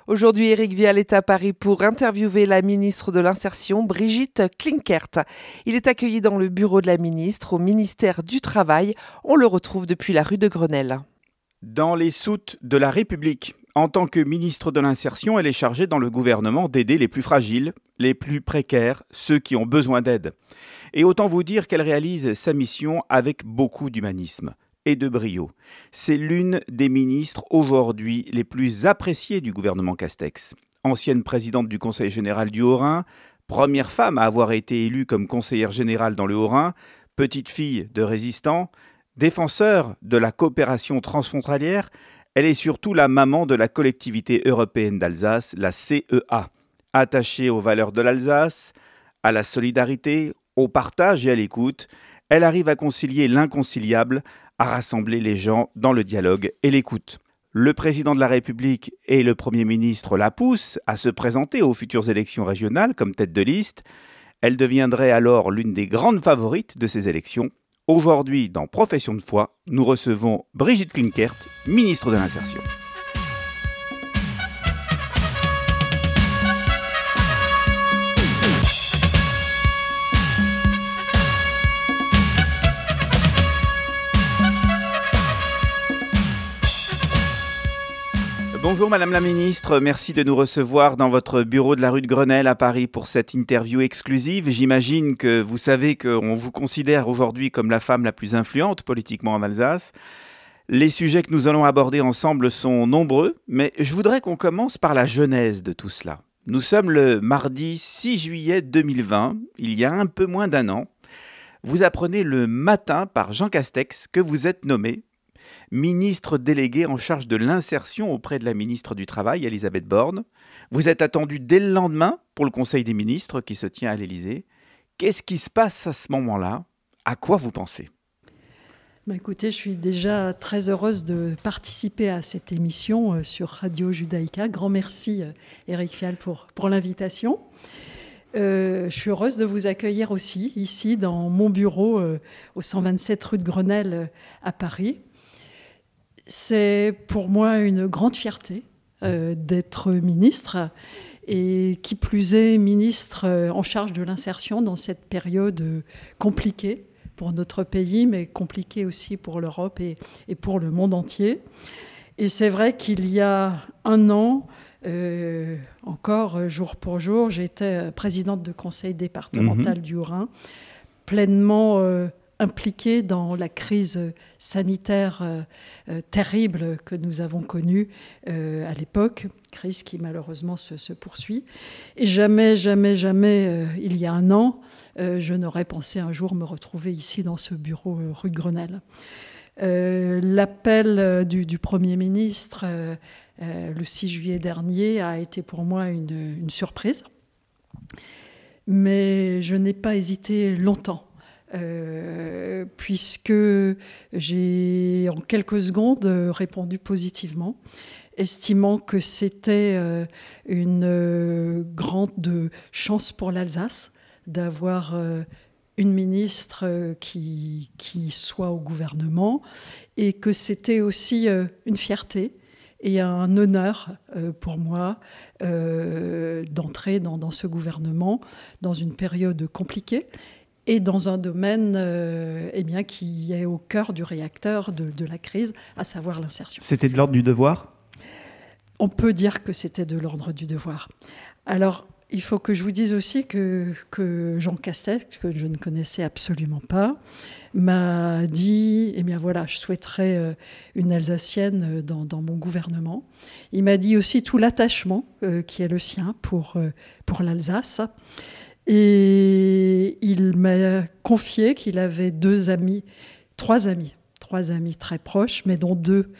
Aujourd'hui, Éric Vial est à Paris pour interviewer la ministre de l'Insertion, Brigitte Klinkert. Il est accueilli dans le bureau de la ministre au ministère du Travail. On le retrouve depuis la rue de Grenelle. Dans les soutes de la République, en tant que ministre de l'Insertion, elle est chargée dans le gouvernement d'aider les plus fragiles, les plus précaires, ceux qui ont besoin d'aide. Et autant vous dire qu'elle réalise sa mission avec beaucoup d'humanisme et de brio. C'est l'une des ministres aujourd'hui les plus appréciées du gouvernement Castex. Ancienne présidente du Conseil général du Haut-Rhin, première femme à avoir été élue comme conseillère générale dans le Haut-Rhin, petite fille de résistants, défenseur de la coopération transfrontalière, elle est surtout la maman de la collectivité européenne d'Alsace, la CEA, attachée aux valeurs de l'Alsace, à la solidarité, au partage et à l'écoute. Elle arrive à concilier l'inconciliable, à rassembler les gens dans le dialogue et l'écoute. Le président de la République et le Premier ministre la poussent à se présenter aux futures élections régionales comme tête de liste. Elle deviendrait alors l'une des grandes favorites de ces élections. Aujourd'hui, dans Profession de foi, nous recevons Brigitte Klinkert, ministre de l'Insertion. Bonjour Madame la Ministre, merci de nous recevoir dans votre bureau de la rue de Grenelle à Paris pour cette interview exclusive. J'imagine que vous savez qu'on vous considère aujourd'hui comme la femme la plus influente politiquement en Alsace. Les sujets que nous allons aborder ensemble sont nombreux, mais je voudrais qu'on commence par la genèse de tout cela. Nous sommes le mardi 6 juillet 2020, il y a un peu moins d'un an. Vous apprenez le matin par Jean Castex que vous êtes nommé ministre délégué en charge de l'insertion auprès de la ministre du Travail, Elisabeth Borne. Vous êtes attendu dès le lendemain pour le Conseil des ministres qui se tient à l'Élysée. Qu'est-ce qui se passe à ce moment-là ? À quoi vous pensez ? Écoutez, je suis déjà très heureuse de participer à cette émission sur Radio Judaïka. Grand merci Éric Vial pour l'invitation. Je suis heureuse de vous accueillir aussi ici dans mon bureau au 127 rue de Grenelle à Paris. C'est pour moi une grande fierté d'être ministre et qui plus est ministre en charge de l'insertion dans cette période compliquée pour notre pays, mais compliquée aussi pour l'Europe et pour le monde entier. Et c'est vrai qu'il y a un an, encore jour pour jour, j'étais présidente de conseil départemental du Haut-Rhin, pleinement impliquée dans la crise sanitaire terrible que nous avons connue à l'époque, crise qui malheureusement se poursuit. Et jamais, il y a un an, je n'aurais pensé un jour me retrouver ici dans ce bureau rue de Grenelle. L'appel du Premier ministre le 6 juillet dernier a été pour moi une surprise, mais je n'ai pas hésité longtemps. Puisque j'ai en quelques secondes répondu positivement, estimant que c'était une grande chance pour l'Alsace d'avoir une ministre qui soit au gouvernement et que c'était aussi une fierté et un honneur pour moi d'entrer dans ce gouvernement dans une période compliquée et dans un domaine qui est au cœur du réacteur de la crise, à savoir l'insertion. C'était de l'ordre du devoir ? On peut dire que c'était de l'ordre du devoir. Alors, il faut que je vous dise aussi que Jean Castex, que je ne connaissais absolument pas, m'a dit, je souhaiterais une Alsacienne dans mon gouvernement. Il m'a dit aussi tout l'attachement qui est le sien pour l'Alsace. Et il m'a confié qu'il avait trois amis très proches, mais dont deux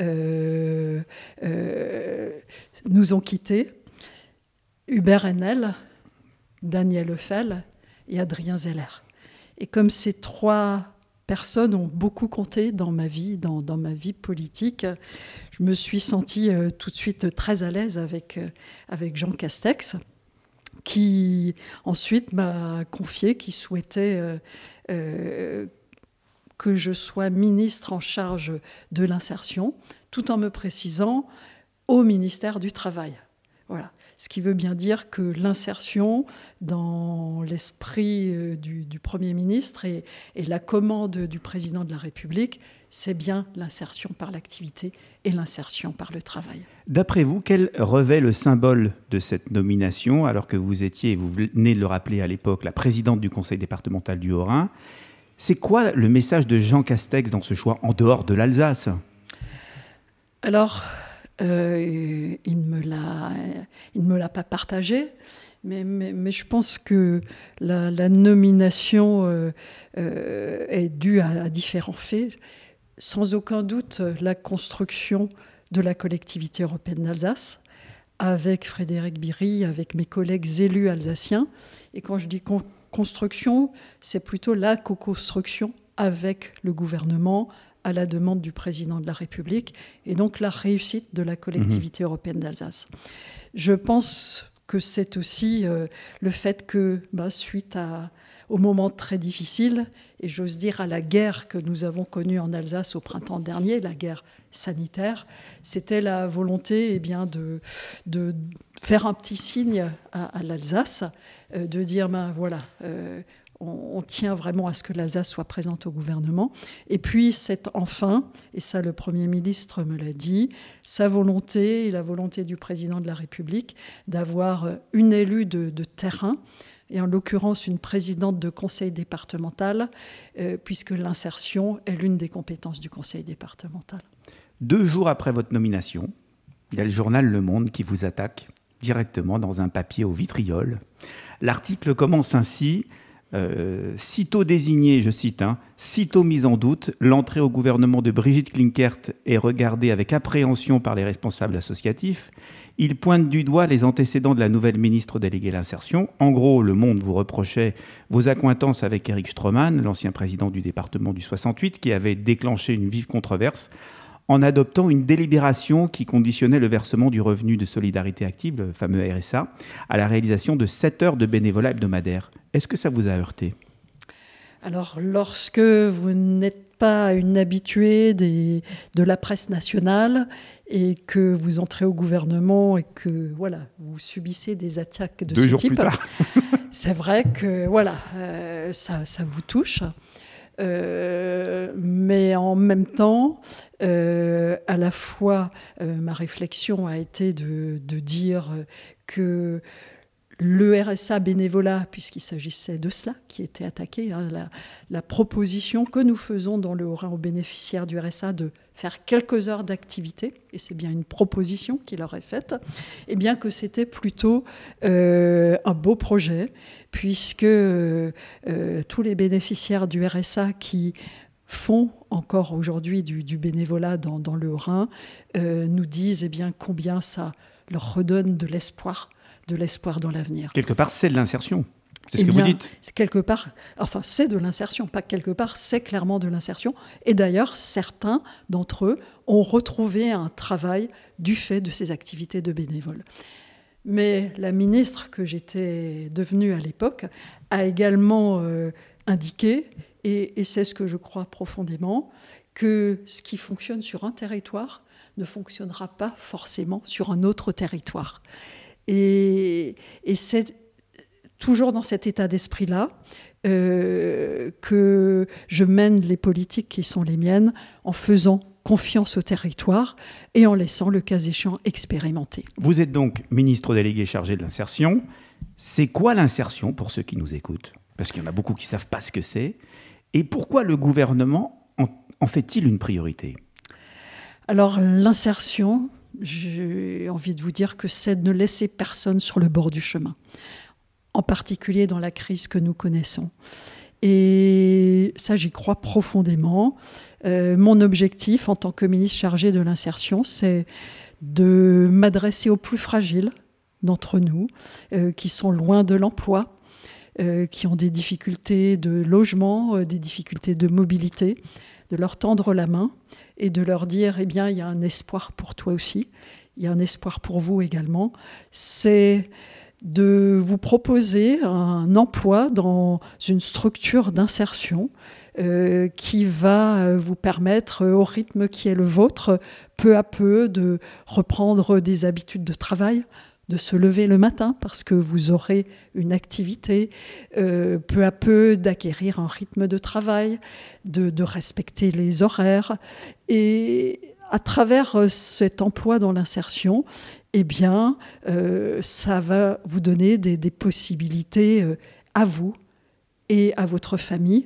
nous ont quittés. Hubert Haenel, Daniel Eufel et Adrien Zeller. Et comme ces trois personnes ont beaucoup compté dans ma vie, dans ma vie politique, je me suis sentie tout de suite très à l'aise avec Jean Castex, qui ensuite m'a confié qu'il souhaitait que je sois ministre en charge de l'insertion, tout en me précisant au ministère du Travail. Voilà. Ce qui veut bien dire que l'insertion, dans l'esprit du Premier ministre et la commande du Président de la République, c'est bien l'insertion par l'activité et l'insertion par le travail. D'après vous, quel revêt le symbole de cette nomination, alors que vous étiez, vous venez de le rappeler à l'époque, la présidente du conseil départemental du Haut-Rhin? C'est quoi le message de Jean Castex dans ce choix, en dehors de l'Alsace? Alors, il ne me l'a pas partagé, mais je pense que la nomination est due à différents faits. Sans aucun doute, la construction de la collectivité européenne d'Alsace, avec Frédéric Biry, avec mes collègues élus alsaciens. Et quand je dis construction, c'est plutôt la co-construction avec le gouvernement, à la demande du président de la République, et donc la réussite de la collectivité européenne d'Alsace. Je pense que c'est aussi le fait que, suite au moment très difficile, et j'ose dire à la guerre que nous avons connue en Alsace au printemps dernier, la guerre sanitaire, c'était la volonté de faire un petit signe à l'Alsace, de dire, on tient vraiment à ce que l'Alsace soit présente au gouvernement. Et puis, c'est enfin, et ça le Premier ministre me l'a dit, sa volonté et la volonté du président de la République d'avoir une élue de terrain, et en l'occurrence une présidente de conseil départemental, puisque l'insertion est l'une des compétences du conseil départemental. 2 jours après votre nomination, il y a le journal Le Monde qui vous attaque directement dans un papier au vitriol. L'article commence ainsi... sitôt désigné, je cite, sitôt mise en doute, l'entrée au gouvernement de Brigitte Klinkert est regardée avec appréhension par les responsables associatifs. Il pointe du doigt les antécédents de la nouvelle ministre déléguée à l'insertion. En gros, Le Monde vous reprochait vos accointances avec Éric Stroman, l'ancien président du département du 68, qui avait déclenché une vive controverse en adoptant une délibération qui conditionnait le versement du revenu de solidarité active, le fameux RSA, à la réalisation de 7 heures de bénévolat hebdomadaire. Est-ce que ça vous a heurté ? Alors, lorsque vous n'êtes pas une habituée de la presse nationale et que vous entrez au gouvernement et que vous subissez des attaques de 2 ce jours type, plus tard. c'est vrai que ça vous touche. Mais en même temps, à la fois, ma réflexion a été de dire que le RSA bénévolat, puisqu'il s'agissait de cela qui était attaqué, la proposition que nous faisons dans le Haut-Rhin aux bénéficiaires du RSA de faire quelques heures d'activité, et c'est bien une proposition qui leur est faite, et bien que c'était plutôt un beau projet, puisque tous les bénéficiaires du RSA qui font encore aujourd'hui du bénévolat dans le Haut-Rhin nous disent combien ça leur redonne de l'espoir dans l'avenir. Quelque part, c'est de l'insertion. C'est ce que vous dites. Quelque part, c'est de l'insertion, pas quelque part, c'est clairement de l'insertion. Et d'ailleurs, certains d'entre eux ont retrouvé un travail du fait de ces activités de bénévoles. Mais la ministre que j'étais devenue à l'époque a également indiqué, et c'est ce que je crois profondément, que ce qui fonctionne sur un territoire ne fonctionnera pas forcément sur un autre territoire. Et c'est toujours dans cet état d'esprit-là que je mène les politiques qui sont les miennes en faisant confiance au territoire et en laissant le cas échéant expérimenter. Vous êtes donc ministre délégué chargé de l'insertion. C'est quoi l'insertion pour ceux qui nous écoutent ? Parce qu'il y en a beaucoup qui ne savent pas ce que c'est. Et pourquoi le gouvernement en fait-il une priorité ? Alors l'insertion, j'ai envie de vous dire que c'est de ne laisser personne sur le bord du chemin, en particulier dans la crise que nous connaissons. Et ça, j'y crois profondément. Mon objectif en tant que ministre chargé de l'insertion, c'est de m'adresser aux plus fragiles d'entre nous, qui sont loin de l'emploi, qui ont des difficultés de logement, des difficultés de mobilité, de leur tendre la main et de leur dire, il y a un espoir pour toi aussi, il y a un espoir pour vous également. C'est de vous proposer un emploi dans une structure d'insertion qui va vous permettre, au rythme qui est le vôtre, peu à peu de reprendre des habitudes de travail, se lever le matin parce que vous aurez une activité, peu à peu d'acquérir un rythme de travail, de respecter les horaires. Et à travers cet emploi dans l'insertion, eh bien, ça va vous donner des possibilités à vous et à votre famille,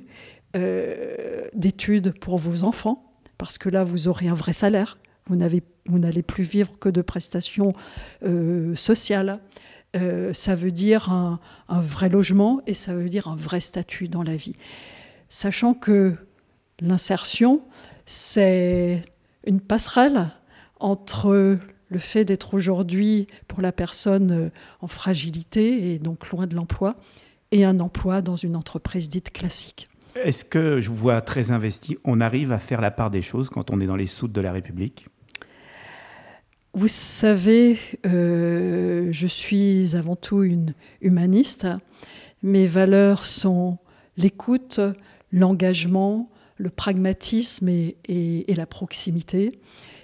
d'études pour vos enfants, parce que là, vous aurez un vrai salaire. Vous n'allez plus vivre que de prestations sociales. Ça veut dire un vrai logement et ça veut dire un vrai statut dans la vie. Sachant que l'insertion, c'est une passerelle entre le fait d'être aujourd'hui, pour la personne en fragilité et donc loin de l'emploi, et un emploi dans une entreprise dite classique. Est-ce que, je vous vois très investi, on arrive à faire la part des choses quand on est dans les soutes de la République ? Vous savez, je suis avant tout une humaniste. Mes valeurs sont l'écoute, l'engagement, le pragmatisme et la proximité.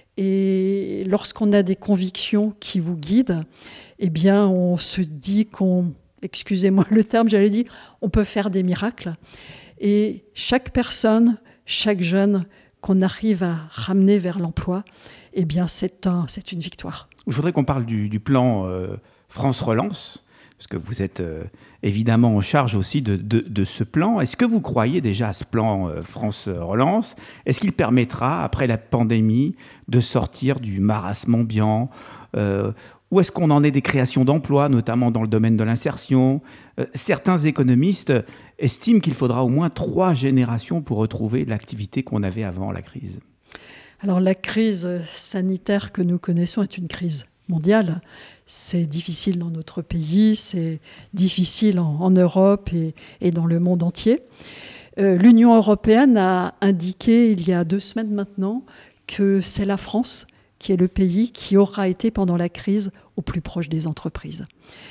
Et lorsqu'on a des convictions qui vous guident, eh bien, on se dit excusez-moi le terme, on peut faire des miracles. Et chaque personne, chaque jeune qu'on arrive à ramener vers l'emploi, eh bien, c'est une victoire. Je voudrais qu'on parle du plan France Relance, parce que vous êtes évidemment en charge aussi de ce plan. Est-ce que vous croyez déjà à ce plan France Relance ? Est-ce qu'il permettra, après la pandémie, de sortir du marasme ambiant ? Où est-ce qu'on en est des créations d'emplois, notamment dans le domaine de l'insertion ? Certains économistes estiment qu'il faudra au moins 3 générations pour retrouver l'activité qu'on avait avant la crise. Alors la crise sanitaire que nous connaissons est une crise mondiale. C'est difficile dans notre pays, c'est difficile en Europe et dans le monde entier. L'Union européenne a indiqué il y a 2 semaines maintenant que c'est la France qui est le pays qui aura été pendant la crise au plus proche des entreprises.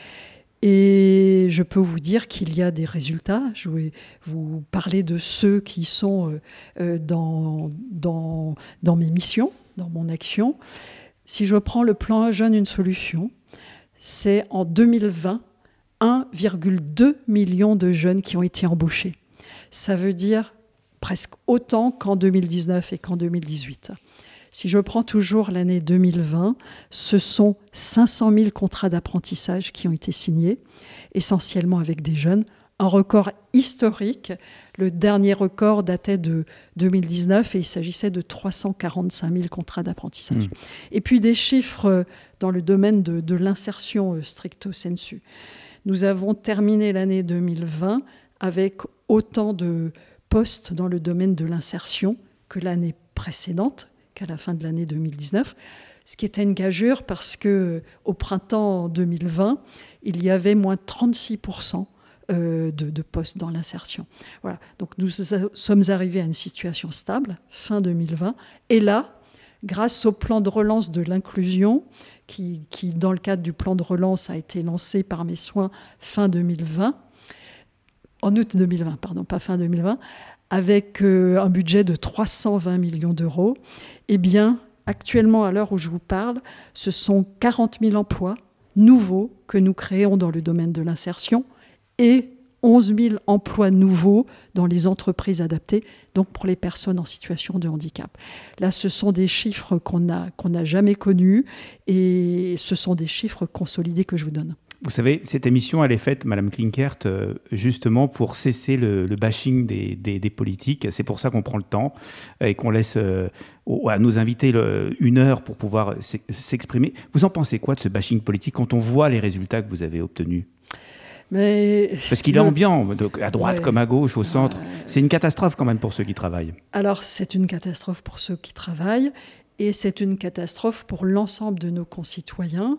Et je peux vous dire qu'il y a des résultats. Je vais vous parler de ceux qui sont dans mes missions, dans mon action. Si je prends le plan Un jeune, une solution, c'est en 2020, 1,2 million de jeunes qui ont été embauchés. Ça veut dire presque autant qu'en 2019 et qu'en 2018. Si je prends toujours l'année 2020, ce sont 500 000 contrats d'apprentissage qui ont été signés, essentiellement avec des jeunes. Un record historique. Le dernier record datait de 2019 et il s'agissait de 345 000 contrats d'apprentissage. Et puis des chiffres dans le domaine de l'insertion stricto sensu. Nous avons terminé l'année 2020 avec autant de postes dans le domaine de l'insertion que l'année précédente, qu'à la fin de l'année 2019, ce qui était une gageure parce qu'au printemps 2020, il y avait moins 36% de postes dans l'insertion. Voilà. Donc nous sommes arrivés à une situation stable, fin 2020, et là, grâce au plan de relance de l'inclusion, qui dans le cadre du plan de relance a été lancé par mes soins fin 2020, en août 2020, pardon, pas fin 2020, avec un budget de 320 millions d'euros, eh bien, actuellement, à l'heure où je vous parle, ce sont 40 000 emplois nouveaux que nous créons dans le domaine de l'insertion et 11 000 emplois nouveaux dans les entreprises adaptées, donc pour les personnes en situation de handicap. Là, ce sont des chiffres qu'on n'a jamais connus et ce sont des chiffres consolidés que je vous donne. Vous savez, cette émission, elle est faite, Madame Klinkert, justement pour cesser le bashing des politiques. C'est pour ça qu'on prend le temps et qu'on laisse à nos invités 1 heure pour pouvoir s'exprimer. Vous en pensez quoi de ce bashing politique quand on voit les résultats que vous avez obtenus ? Parce qu'il est ambiant, à droite comme à gauche, au centre. C'est une catastrophe quand même pour ceux qui travaillent. Alors, c'est une catastrophe pour ceux qui travaillent. Et c'est une catastrophe pour l'ensemble de nos concitoyens.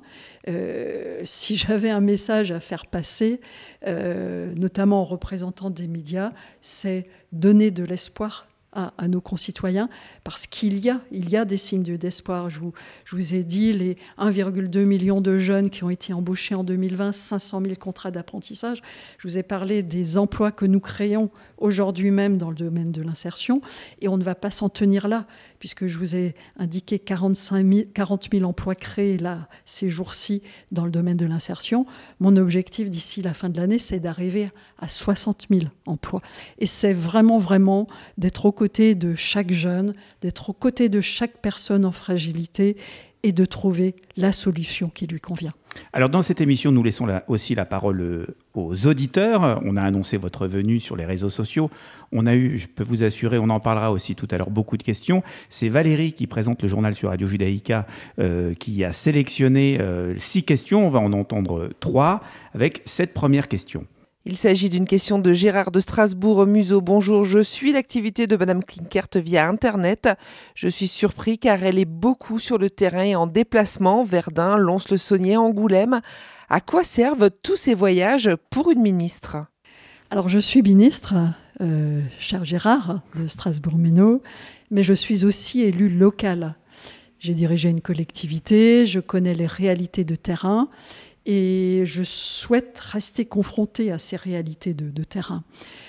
Si j'avais un message à faire passer, notamment aux représentants des médias, c'est donner de l'espoir à nos concitoyens, parce qu'il y a des signes d'espoir. Je vous ai dit les 1,2 million de jeunes qui ont été embauchés en 2020, 500 000 contrats d'apprentissage. Je vous ai parlé des emplois que nous créons aujourd'hui même dans le domaine de l'insertion, et on ne va pas s'en tenir là, puisque je vous ai indiqué 40 000 emplois créés là, ces jours-ci, dans le domaine de l'insertion. Mon objectif d'ici la fin de l'année, c'est d'arriver à 60 000 emplois. Et c'est vraiment d'être aux côtés de chaque jeune, d'être aux côtés de chaque personne en fragilité et de trouver la solution qui lui convient. Alors dans cette émission, nous laissons aussi la parole aux auditeurs. On a annoncé votre venue sur les réseaux sociaux. On a eu, je peux vous assurer, on en parlera aussi tout à l'heure, beaucoup de questions. C'est Valérie qui présente le journal sur Radio Judaïka qui a sélectionné 6 questions. On va en entendre 3 avec cette première question. Il s'agit d'une question de Gérard de Strasbourg-Museau. Bonjour, je suis l'activité de Madame Klinkert via Internet. Je suis surpris car elle est beaucoup sur le terrain et en déplacement, Verdun, Lons-le-Saunier, Angoulême. À quoi servent tous ces voyages pour une ministre ? Alors je suis ministre, cher Gérard de Strasbourg-Museau, mais je suis aussi élue locale. J'ai dirigé une collectivité, je connais les réalités de terrain. Et je souhaite rester confrontée à ces réalités de terrain.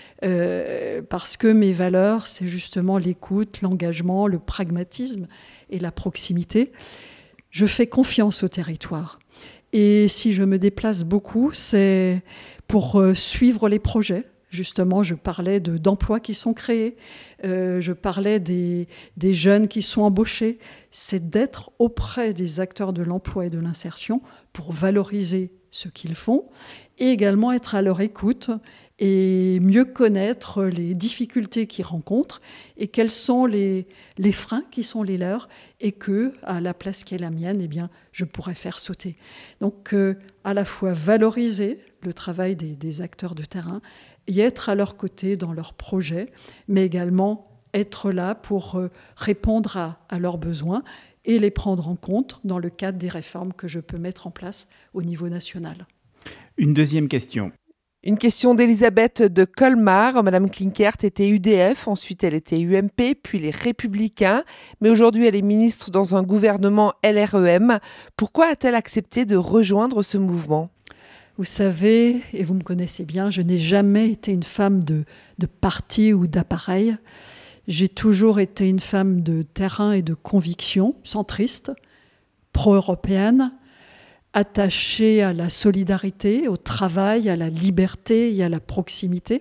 Parce que mes valeurs, c'est justement l'écoute, l'engagement, le pragmatisme et la proximité. Je fais confiance au territoire. Et si je me déplace beaucoup, c'est pour suivre les projets. Justement, je parlais d'emplois qui sont créés, je parlais des jeunes qui sont embauchés. C'est d'être auprès des acteurs de l'emploi et de l'insertion pour valoriser ce qu'ils font et également être à leur écoute et mieux connaître les difficultés qu'ils rencontrent et quels sont les freins qui sont les leurs et que, à la place qui est la mienne, eh bien, je pourrais faire sauter. Donc, à la fois valoriser le travail des acteurs de terrain et être à leur côté dans leurs projets, mais également être là pour répondre à leurs besoins et les prendre en compte dans le cadre des réformes que je peux mettre en place au niveau national. Une deuxième question. Une question d'Elisabeth de Colmar. Madame Klinkert était UDF, ensuite elle était UMP, puis les Républicains. Mais aujourd'hui, elle est ministre dans un gouvernement LREM. Pourquoi a-t-elle accepté de rejoindre ce mouvement ? Vous savez, et vous me connaissez bien, je n'ai jamais été une femme de parti ou d'appareil. J'ai toujours été une femme de terrain et de conviction, centriste, pro-européenne, attachée à la solidarité, au travail, à la liberté et à la proximité.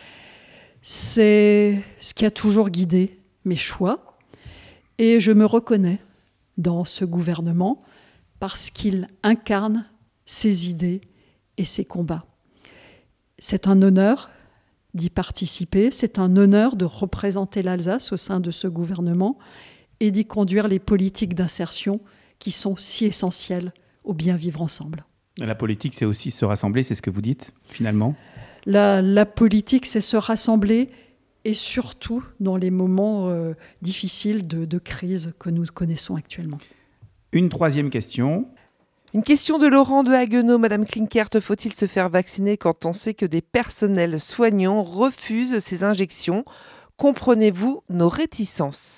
C'est ce qui a toujours guidé mes choix. Et je me reconnais dans ce gouvernement parce qu'il incarne ses idées et ses combats. C'est un honneur d'y participer, c'est un honneur de représenter l'Alsace au sein de ce gouvernement et d'y conduire les politiques d'insertion qui sont si essentielles au bien vivre ensemble. La politique, c'est aussi se rassembler, c'est ce que vous dites, finalement ? La politique, c'est se rassembler et surtout dans les moments difficiles de crise que nous connaissons actuellement. Une troisième question. Une question de Laurent de Haguenau. Madame Klinkert, faut-il se faire vacciner quand on sait que des personnels soignants refusent ces injections ? Comprenez-vous nos réticences ?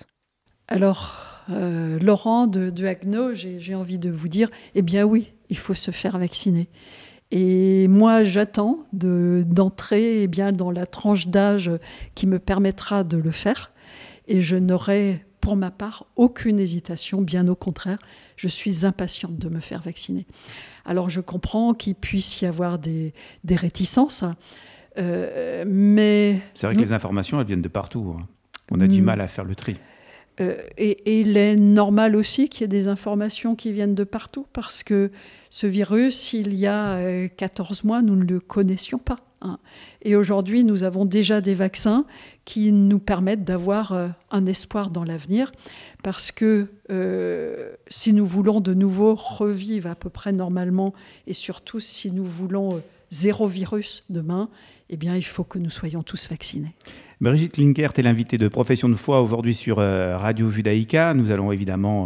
Alors, Laurent de Haguenau, j'ai envie de vous dire, eh bien oui, il faut se faire vacciner. Et moi, j'attends d'entrer dans la tranche d'âge qui me permettra de le faire. Et je n'aurai, pour ma part, aucune hésitation. Bien au contraire, je suis impatiente de me faire vacciner. Alors, je comprends qu'il puisse y avoir des réticences, mais... C'est vrai que les informations, elles viennent de partout. On a du mal à faire le tri. Et il est normal aussi qu'il y ait des informations qui viennent de partout, parce que ce virus, il y a 14 mois, nous ne le connaissions pas. Et aujourd'hui, nous avons déjà des vaccins qui nous permettent d'avoir un espoir dans l'avenir, parce que si nous voulons de nouveau revivre à peu près normalement, et surtout si nous voulons zéro virus demain, eh bien, il faut que nous soyons tous vaccinés. Brigitte Klinkert est l'invitée de Profession de foi aujourd'hui sur Radio Judaïka. Nous allons évidemment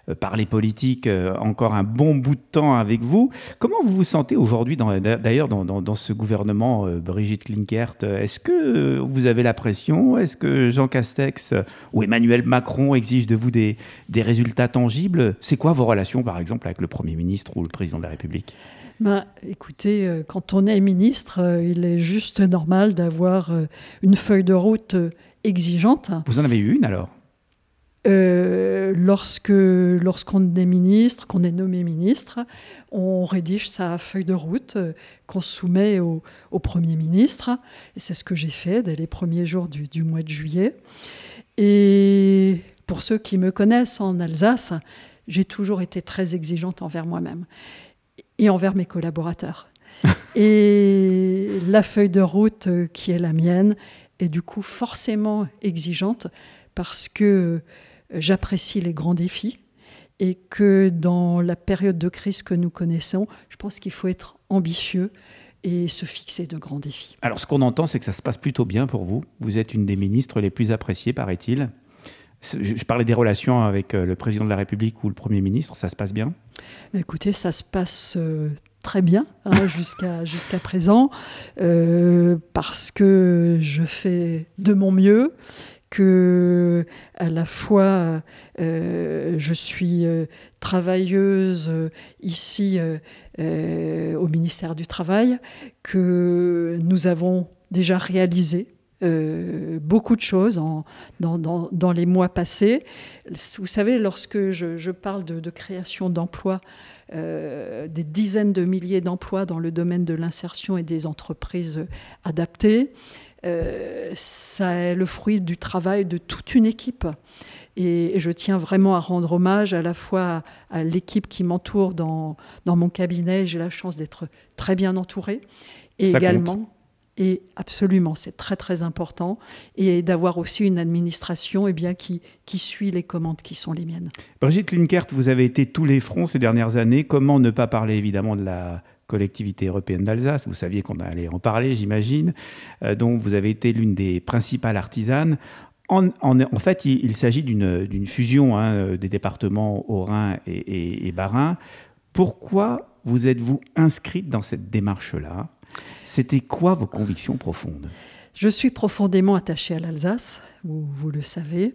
parler politique encore un bon bout de temps avec vous. Comment vous vous sentez aujourd'hui, d'ailleurs, dans ce gouvernement Brigitte Klinkert? Est-ce que vous avez la pression? Est-ce que Jean Castex ou Emmanuel Macron exigent de vous des résultats tangibles? C'est quoi vos relations, par exemple, avec le Premier ministre ou le Président de la République? Écoutez, quand on est ministre, il est juste normal d'avoir une feuille de route exigeante. Vous en avez eu une alors? Lorsqu'on est ministre, qu'on est nommé ministre, on rédige sa feuille de route qu'on soumet au Premier ministre. Et c'est ce que j'ai fait dès les premiers jours du mois de juillet. Et pour ceux qui me connaissent en Alsace, j'ai toujours été très exigeante envers moi-même et envers mes collaborateurs. Et la feuille de route qui est la mienne est du coup forcément exigeante parce que j'apprécie les grands défis et que dans la période de crise que nous connaissons, je pense qu'il faut être ambitieux et se fixer de grands défis. Alors ce qu'on entend, c'est que ça se passe plutôt bien pour vous. Vous êtes une des ministres les plus appréciées, paraît-il. Je parlais des relations avec le président de la République ou le Premier ministre, ça se passe bien? Écoutez, ça se passe très bien jusqu'à présent, parce que je fais de mon mieux, que à la fois je suis travailleuse ici au ministère du Travail, que nous avons déjà réalisé beaucoup de choses dans les mois passés. Vous savez, lorsque je parle de création d'emplois, des dizaines de milliers d'emplois dans le domaine de l'insertion et des entreprises adaptées, ça est le fruit du travail de toute une équipe. Et je tiens vraiment à rendre hommage à la fois à l'équipe qui m'entoure dans mon cabinet. J'ai la chance d'être très bien entourée. Et ça également... compte. Et absolument, c'est très très important. Et d'avoir aussi une administration qui suit les commandes qui sont les miennes. Brigitte Klinkert, vous avez été tous les fronts ces dernières années. Comment ne pas parler évidemment de la collectivité européenne d'Alsace? Vous saviez qu'on allait en parler, j'imagine. Donc vous avez été l'une des principales artisanes. En fait, il s'agit d'une fusion des départements Haut-Rhin et Bas-Rhin. Pourquoi vous êtes-vous inscrite dans cette démarche-là? C'était quoi vos convictions profondes? Je suis profondément attachée à l'Alsace, vous le savez.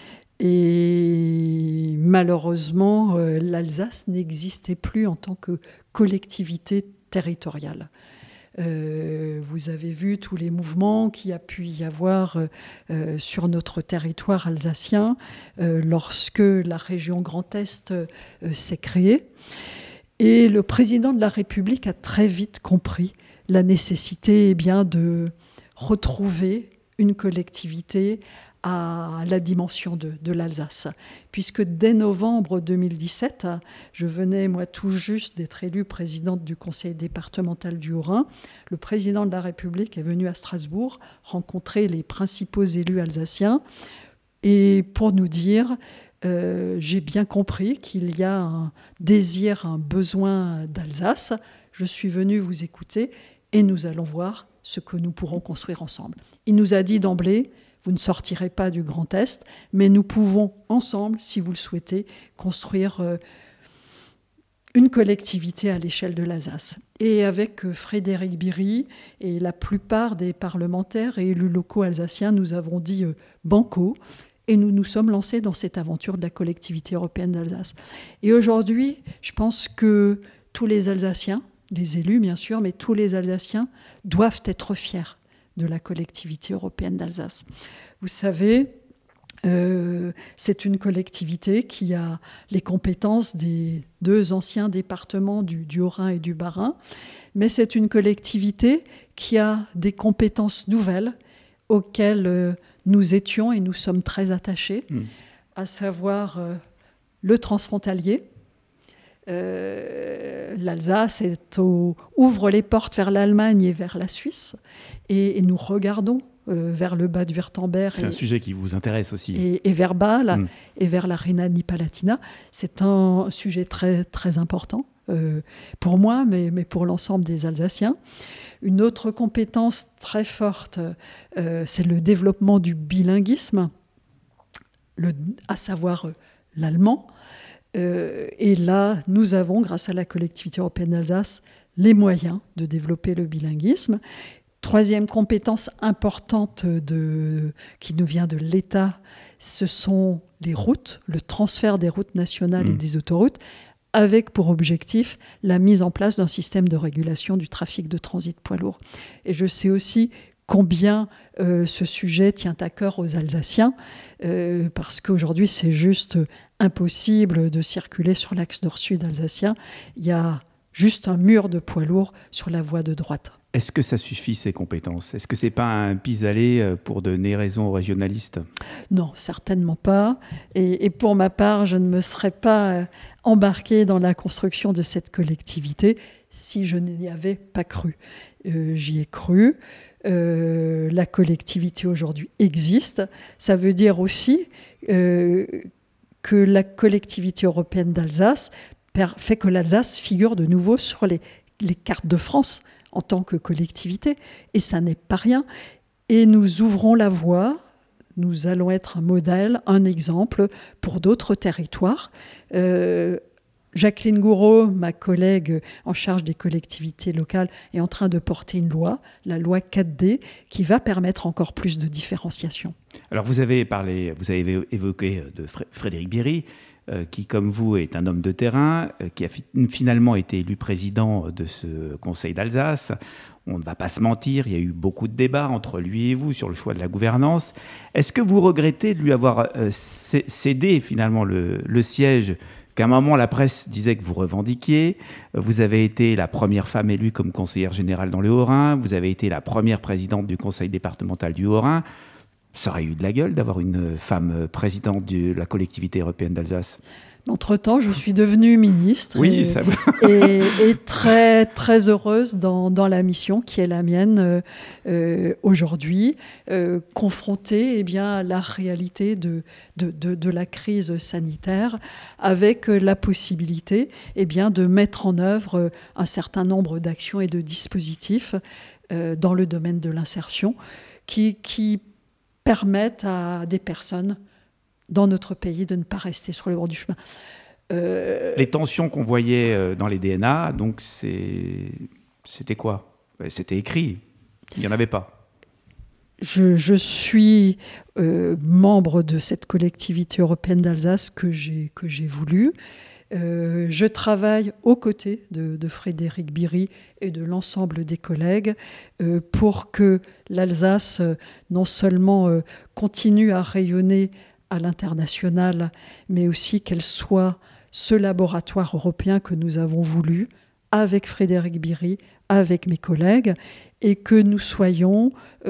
Et malheureusement, l'Alsace n'existait plus en tant que collectivité territoriale. Vous avez vu tous les mouvements qu'il y a pu y avoir sur notre territoire alsacien lorsque la région Grand Est s'est créée. Et le président de la République a très vite compris la nécessité de retrouver une collectivité à la dimension de l'Alsace. Puisque dès novembre 2017, je venais moi tout juste d'être élue présidente du conseil départemental du Haut-Rhin, le président de la République est venu à Strasbourg rencontrer les principaux élus alsaciens et pour nous dire j'ai bien compris qu'il y a un désir, un besoin d'Alsace, je suis venu vous écouter et nous allons voir ce que nous pourrons construire ensemble. Il nous a dit d'emblée, vous ne sortirez pas du Grand Est, mais nous pouvons ensemble, si vous le souhaitez, construire une collectivité à l'échelle de l'Alsace. Et avec Frédéric Biry et la plupart des parlementaires et élus locaux alsaciens, nous avons dit banco, et nous nous sommes lancés dans cette aventure de la collectivité européenne d'Alsace. Et aujourd'hui, je pense que tous les Alsaciens, les élus bien sûr, mais tous les Alsaciens doivent être fiers de la collectivité européenne d'Alsace. Vous savez, c'est une collectivité qui a les compétences des deux anciens départements du Haut-Rhin et du Bas-Rhin, mais c'est une collectivité qui a des compétences nouvelles auxquelles nous étions et nous sommes très attachés, à savoir le transfrontalier. L'Alsace ouvre les portes vers l'Allemagne et vers la Suisse, et nous regardons vers le bas de Wurtemberg. C'est un sujet qui vous intéresse aussi. Et vers Bâle, et vers la Rhénanie-Palatinat. C'est un sujet très, très important pour moi, mais pour l'ensemble des Alsaciens. Une autre compétence très forte, c'est le développement du bilinguisme, à savoir l'allemand. Et là, nous avons, grâce à la collectivité européenne d'Alsace, les moyens de développer le bilinguisme. Troisième compétence importante qui nous vient de l'État, ce sont les routes, le transfert des routes nationales et des autoroutes, avec pour objectif la mise en place d'un système de régulation du trafic de transit poids lourds. Et je sais aussi combien ce sujet tient à cœur aux Alsaciens, parce qu'aujourd'hui, c'est juste impossible de circuler sur l'axe nord-sud alsacien. Il y a juste un mur de poids lourds sur la voie de droite. Est-ce que ça suffit, ces compétences ? Est-ce que ce n'est pas un pis-aller pour donner raison aux régionalistes ? Non, certainement pas. Et pour ma part, je ne me serais pas embarquée dans la construction de cette collectivité si je n'y avais pas cru. J'y ai cru. La collectivité aujourd'hui existe. Ça veut dire aussi que la collectivité européenne d'Alsace fait que l'Alsace figure de nouveau sur les cartes de France en tant que collectivité. Et ça n'est pas rien. Et nous ouvrons la voie. Nous allons être un modèle, un exemple pour d'autres territoires. Jacqueline Gouraud, ma collègue en charge des collectivités locales, est en train de porter une loi, la loi 4D, qui va permettre encore plus de différenciation. Alors vous avez évoqué de Frédéric Bierry, qui, comme vous, est un homme de terrain, qui a finalement été élu président de ce Conseil d'Alsace. On ne va pas se mentir, il y a eu beaucoup de débats entre lui et vous sur le choix de la gouvernance. Est-ce que vous regrettez de lui avoir cédé finalement le siège qu'à un moment la presse disait que vous revendiquiez? Vous avez été la première femme élue comme conseillère générale dans le Haut-Rhin, vous avez été la première présidente du conseil départemental du Haut-Rhin. Ça aurait eu de la gueule d'avoir une femme présidente de la collectivité européenne d'Alsace. Entre-temps, je suis devenue ministre et très, très heureuse dans la mission qui est la mienne aujourd'hui, confrontée à la réalité de la crise sanitaire, avec la possibilité de mettre en œuvre un certain nombre d'actions et de dispositifs dans le domaine de l'insertion qui permettent à des personnes dans notre pays de ne pas rester sur le bord du chemin. Les tensions qu'on voyait dans les DNA, donc c'était quoi ? C'était écrit, il n'y en avait pas. Je suis membre de cette collectivité européenne d'Alsace que j'ai voulu. Je travaille aux côtés de Frédéric Bierry et de l'ensemble des collègues pour que l'Alsace non seulement continue à rayonner à l'international, mais aussi qu'elle soit ce laboratoire européen que nous avons voulu avec Frédéric Bierry, avec mes collègues, et que nous soyons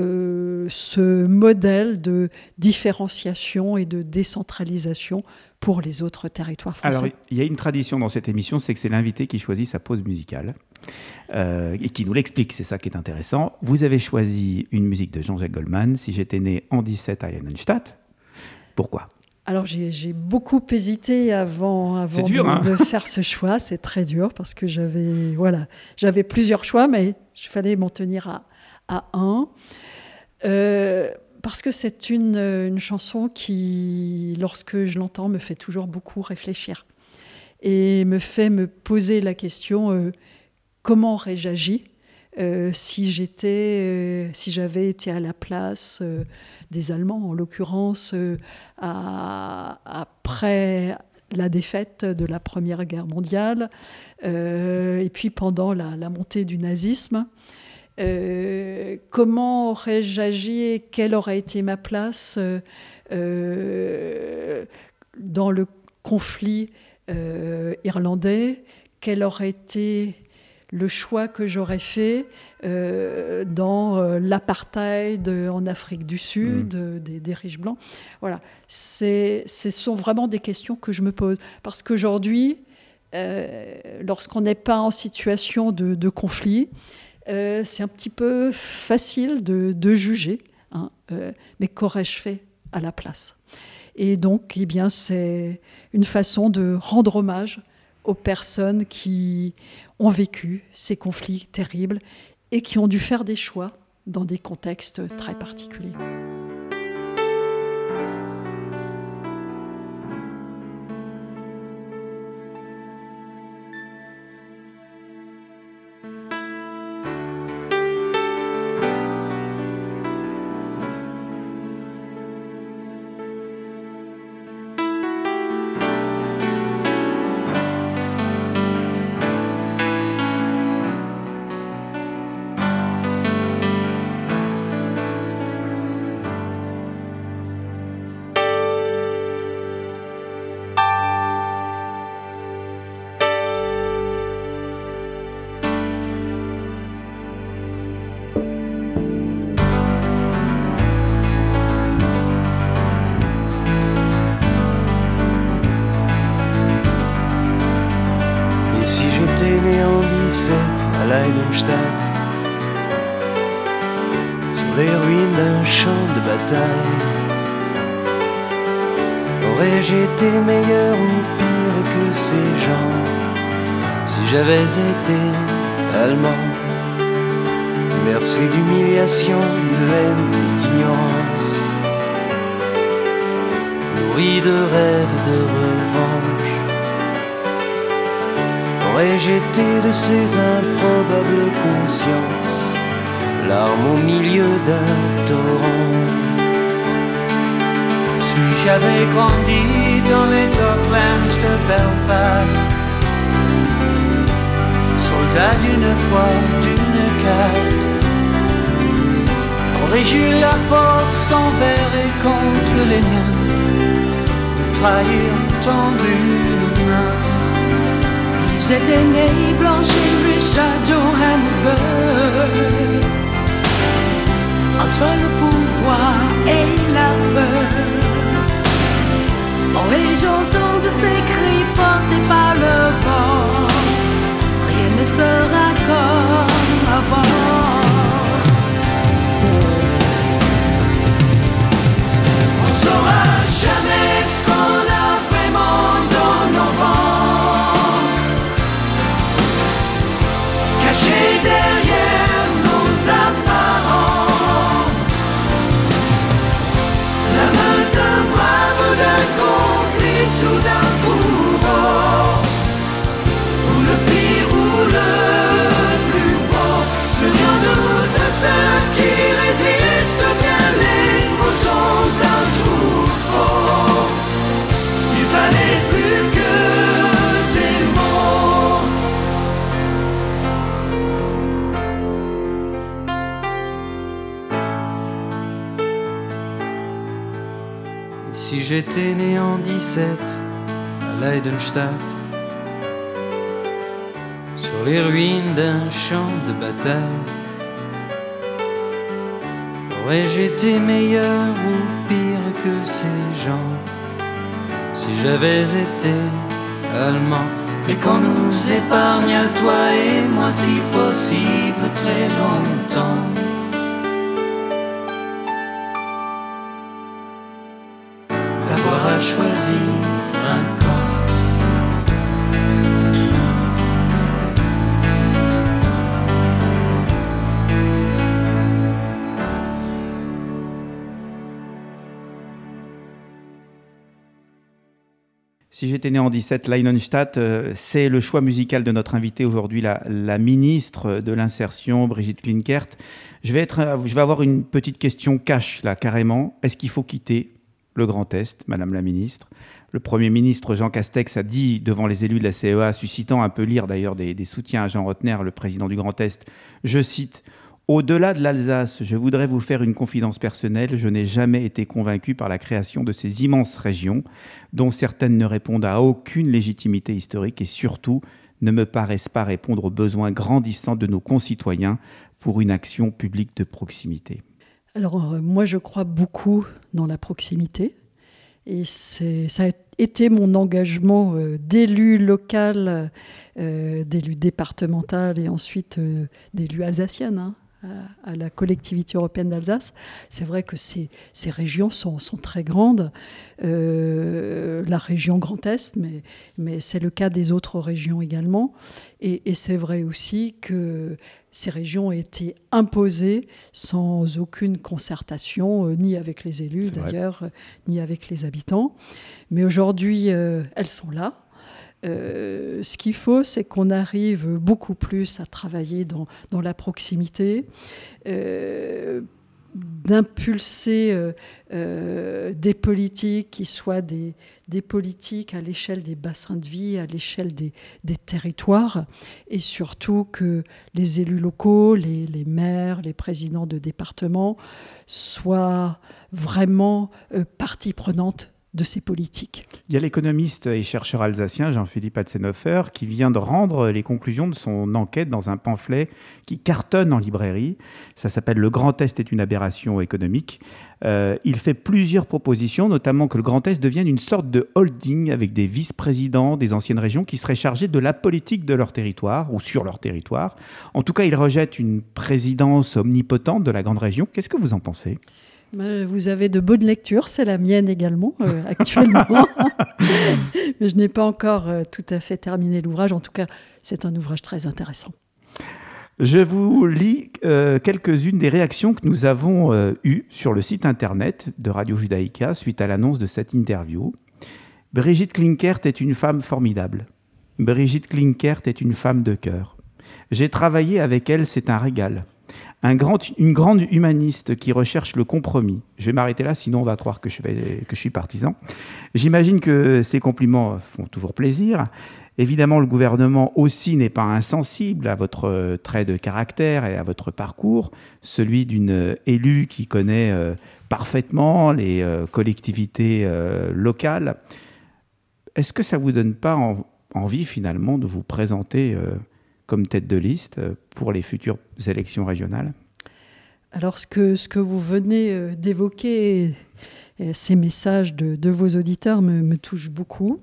ce modèle de différenciation et de décentralisation pour les autres territoires français. Alors, il y a une tradition dans cette émission, c'est que c'est l'invité qui choisit sa pause musicale et qui nous l'explique, c'est ça qui est intéressant. Vous avez choisi une musique de Jean-Jacques Goldman, Si j'étais né en 17 à Eilenstadt. Pourquoi ? Alors j'ai beaucoup hésité avant de faire ce choix. C'est très dur parce que j'avais plusieurs choix, mais il fallait m'en tenir à un. Parce que c'est une chanson qui, lorsque je l'entends, me fait toujours beaucoup réfléchir et me fait me poser la question comment aurais-je agi si j'avais été à la place des Allemands, en l'occurrence, après la défaite de la Première Guerre mondiale, et puis pendant la montée du nazisme. Comment aurais-je agi et quelle aurait été ma place dans le conflit irlandais? Quel aurait été le choix que j'aurais fait dans l'apartheid en Afrique du Sud, des riches blancs. Voilà. Ce sont vraiment des questions que je me pose. Parce qu'aujourd'hui, lorsqu'on n'est pas en situation de conflit, c'est un petit peu facile de juger. Mais qu'aurais-je fait à la place? Et donc, c'est une façon de rendre hommage aux personnes qui ont vécu ces conflits terribles et qui ont dû faire des choix dans des contextes très particuliers. 17 à Leidenstadt, sur les ruines d'un champ de bataille. Aurais-je été meilleur ou pire que ces gens si j'avais été allemand, bercé d'humiliation, de haine, d'ignorance, nourri de rêves de revanche? Aurais-je été de ces improbables consciences, larmes au milieu d'un torrent? Si j'avais grandi dans les Docklands de Belfast, soldat d'une foi, d'une caste, aurais-je eu la force envers et contre les miens de trahir tendre une main? Si j'étais né blanche et riche à Johannesburg, entre le pouvoir et la peur, aurais-je entendu ces cris portés par le vent? Rien ne sera comme avant. On saura jamais ce qu'on a vraiment dans nos ventres, caché derrière nos apparences. La main d'un brave ou d'un complice ou d'un bourreau, ou le pire ou le plus beau, souviens-nous de ceux qui résistent bien les moutons d'un troupeau. S'il fallait plus que des mots. Si j'étais né en 17 à Leidenstadt, sur les ruines d'un champ de bataille, aurais-je été meilleur ou pire que ces gens si j'avais été allemand? Et qu'on nous épargne à toi et moi, si possible, très longtemps. D'avoir à choisir un camp. Si j'étais né en 17, Leidenstadt, c'est le choix musical de notre invitée aujourd'hui, la ministre de l'Insertion, Brigitte Klinkert. Je vais avoir une petite question cash, là, carrément. Est-ce qu'il faut quitter le Grand Est, Madame la ministre? Le Premier ministre Jean Castex a dit devant les élus de la CEA, suscitant un peu l'ire d'ailleurs des soutiens à Jean Rotner, le président du Grand Est, je cite: « Au-delà de l'Alsace, je voudrais vous faire une confidence personnelle. Je n'ai jamais été convaincu par la création de ces immenses régions, dont certaines ne répondent à aucune légitimité historique et surtout ne me paraissent pas répondre aux besoins grandissants de nos concitoyens pour une action publique de proximité. » Alors, moi, je crois beaucoup dans la proximité. Et ça a été mon engagement d'élu local, d'élu départemental et ensuite d'élu alsacienne, hein, à la collectivité européenne d'Alsace. C'est vrai que ces régions sont très grandes. La région Grand Est, mais c'est le cas des autres régions également. Et c'est vrai aussi que ces régions ont été imposées sans aucune concertation, ni avec les élus d'ailleurs, ni avec les habitants. Mais aujourd'hui, elles sont là. Ce qu'il faut, c'est qu'on arrive beaucoup plus à travailler dans la proximité, d'impulser des politiques qui soient des politiques à l'échelle des bassins de vie, à l'échelle des territoires, et surtout que les élus locaux, les maires, les présidents de départements soient vraiment partie prenante de ces politiques. Il y a l'économiste et chercheur alsacien Jean-Philippe Hatzenhofer qui vient de rendre les conclusions de son enquête dans un pamphlet qui cartonne en librairie. Ça s'appelle « Le Grand Est est une aberration économique ». Il fait plusieurs propositions, notamment que le Grand Est devienne une sorte de holding avec des vice-présidents des anciennes régions qui seraient chargés de la politique de leur territoire ou sur leur territoire. En tout cas, il rejette une présidence omnipotente de la grande région. Qu'est-ce que vous en pensez ? Vous avez de bonnes lectures, c'est la mienne également actuellement. Mais je n'ai pas encore tout à fait terminé l'ouvrage. En tout cas, c'est un ouvrage très intéressant. Je vous lis quelques-unes des réactions que nous avons eues sur le site internet de Radio Judaïka suite à l'annonce de cette interview. Brigitte Klinkert est une femme formidable. Brigitte Klinkert est une femme de cœur. J'ai travaillé avec elle, c'est un régal. Une grande humaniste qui recherche le compromis. Je vais m'arrêter là, sinon on va croire que je suis partisan. J'imagine que ces compliments font toujours plaisir. Évidemment, le gouvernement aussi n'est pas insensible à votre trait de caractère et à votre parcours, celui d'une élue qui connaît parfaitement les collectivités locales. Est-ce que ça ne vous donne pas envie finalement de vous présenter comme tête de liste pour les futures élections régionales ? Alors, ce que vous venez d'évoquer, ces messages de vos auditeurs me touchent beaucoup.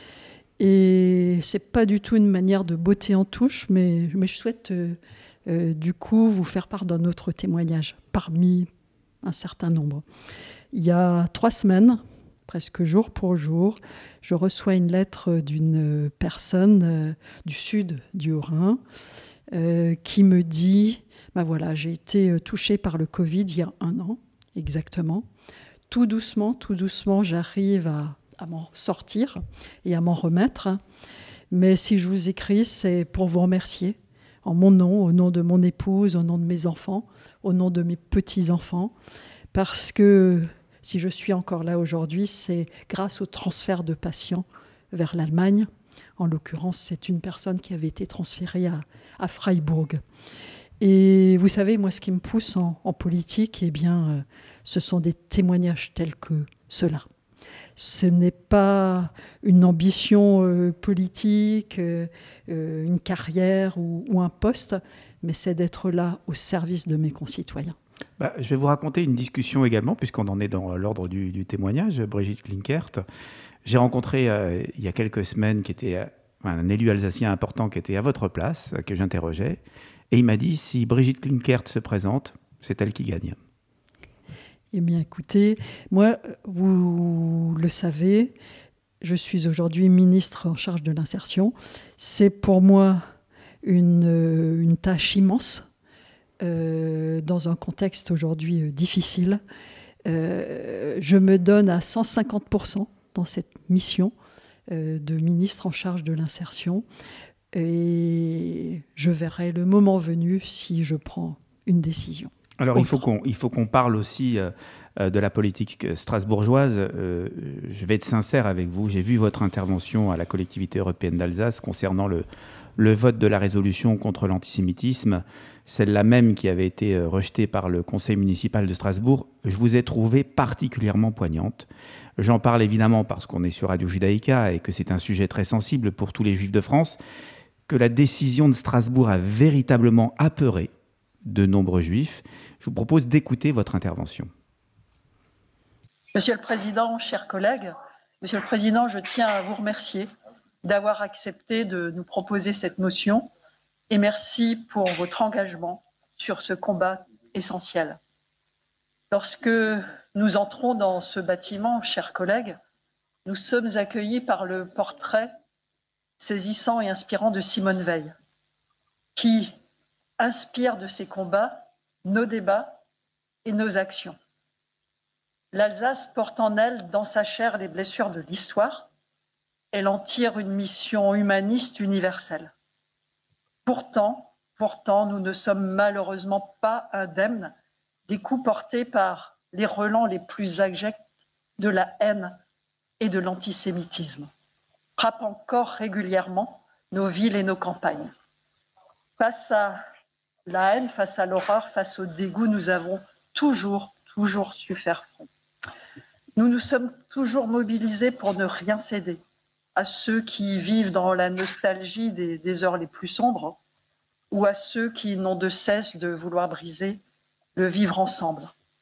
Et ce n'est pas du tout une manière de botter en touche, mais je souhaite du coup vous faire part d'un autre témoignage parmi un certain nombre. Il y a 3 semaines, presque jour pour jour, je reçois une lettre d'une personne du sud du Haut-Rhin qui me dit voilà, j'ai été touchée par le Covid il y a 1 an exactement. Tout doucement, j'arrive à m'en sortir et à m'en remettre. Mais si je vous écris, c'est pour vous remercier en mon nom, au nom de mon épouse, au nom de mes enfants, au nom de mes petits-enfants, parce que si je suis encore là aujourd'hui, c'est grâce au transfert de patients vers l'Allemagne. En l'occurrence, c'est une personne qui avait été transférée à Freiburg. Et vous savez, moi, ce qui me pousse en politique, ce sont des témoignages tels que ceux-là. Ce n'est pas une ambition politique, une carrière ou un poste, mais c'est d'être là au service de mes concitoyens. Je vais vous raconter une discussion également, puisqu'on en est dans l'ordre du témoignage. Brigitte Klinkert, j'ai rencontré il y a quelques semaines un élu alsacien important qui était à votre place, que j'interrogeais, et il m'a dit, si Brigitte Klinkert se présente, c'est elle qui gagne. Eh bien, écoutez, moi, vous le savez, je suis aujourd'hui ministre en charge de l'insertion. C'est pour moi une tâche immense dans un contexte aujourd'hui difficile. Je me donne à 150% dans cette mission de ministre en charge de l'insertion et je verrai le moment venu si je prends une décision. Alors, il faut qu'on parle aussi de la politique strasbourgeoise. Je vais être sincère avec vous. J'ai vu votre intervention à la collectivité européenne d'Alsace concernant le vote de la résolution contre l'antisémitisme, celle-là même qui avait été rejetée par le conseil municipal de Strasbourg. Je vous ai trouvée particulièrement poignante. J'en parle évidemment parce qu'on est sur Radio Judaïka et que c'est un sujet très sensible pour tous les Juifs de France, que la décision de Strasbourg a véritablement apeuré de nombreux Juifs. Je vous propose d'écouter votre intervention. Monsieur le Président, chers collègues, Monsieur le Président, je tiens à vous remercier d'avoir accepté de nous proposer cette motion et merci pour votre engagement sur ce combat essentiel. Lorsque nous entrons dans ce bâtiment, chers collègues, nous sommes accueillis par le portrait saisissant et inspirant de Simone Veil, qui inspire de ses combats nos débats et nos actions. L'Alsace porte en elle, dans sa chair, les blessures de l'histoire. Elle en tire une mission humaniste universelle. Pourtant, nous ne sommes malheureusement pas indemnes des coups portés par les relents les plus abjects de la haine et de l'antisémitisme, frappent encore régulièrement nos villes et nos campagnes. Face à la haine, face à l'horreur, face au dégoût, nous avons toujours su faire front. Nous nous sommes toujours mobilisés pour ne rien céder à ceux qui vivent dans la nostalgie des heures les plus sombres ou à ceux qui n'ont de cesse de vouloir briser le vivre ensemble.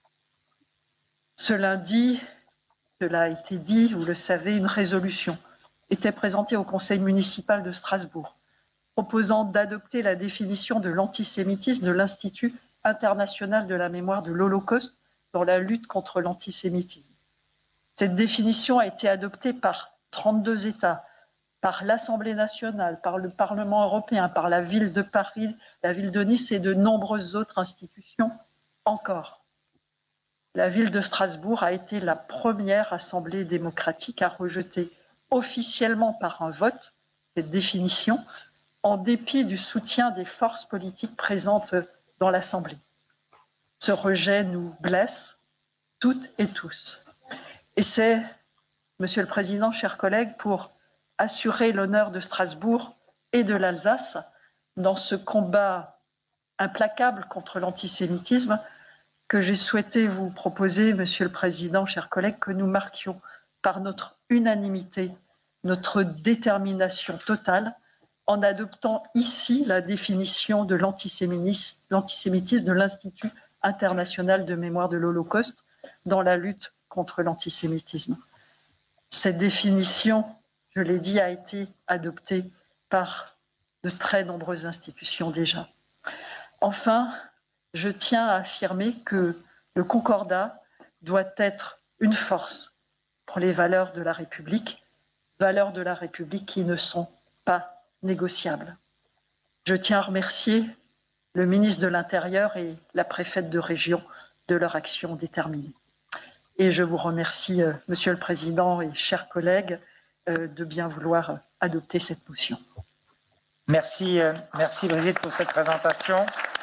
Ce lundi, cela a été dit, vous le savez, une résolution était présentée au Conseil municipal de Strasbourg, proposant d'adopter la définition de l'antisémitisme de l'Institut international de la mémoire de l'Holocauste dans la lutte contre l'antisémitisme. Cette définition a été adoptée par 32 États, par l'Assemblée nationale, par le Parlement européen, par la ville de Paris, la ville de Nice et de nombreuses autres institutions encore. La ville de Strasbourg a été la première assemblée démocratique à rejeter officiellement par un vote cette définition, en dépit du soutien des forces politiques présentes dans l'Assemblée. Ce rejet nous blesse toutes et tous. Et c'est, Monsieur le Président, chers collègues, pour assurer l'honneur de Strasbourg et de l'Alsace dans ce combat implacable contre l'antisémitisme que j'ai souhaité vous proposer, Monsieur le Président, chers collègues, que nous marquions par notre unanimité, notre détermination totale, en adoptant ici la définition de l'antisémitisme de l'Institut international de mémoire de l'Holocauste dans la lutte contre l'antisémitisme. Cette définition, je l'ai dit, a été adoptée par de très nombreuses institutions déjà. Enfin, je tiens à affirmer que le Concordat doit être une force pour les valeurs de la République qui ne sont pas négociables. Je tiens à remercier le ministre de l'Intérieur et la préfète de région de leur action déterminée. Et je vous remercie, Monsieur le Président et chers collègues, de bien vouloir adopter cette motion. Merci Brigitte pour cette présentation.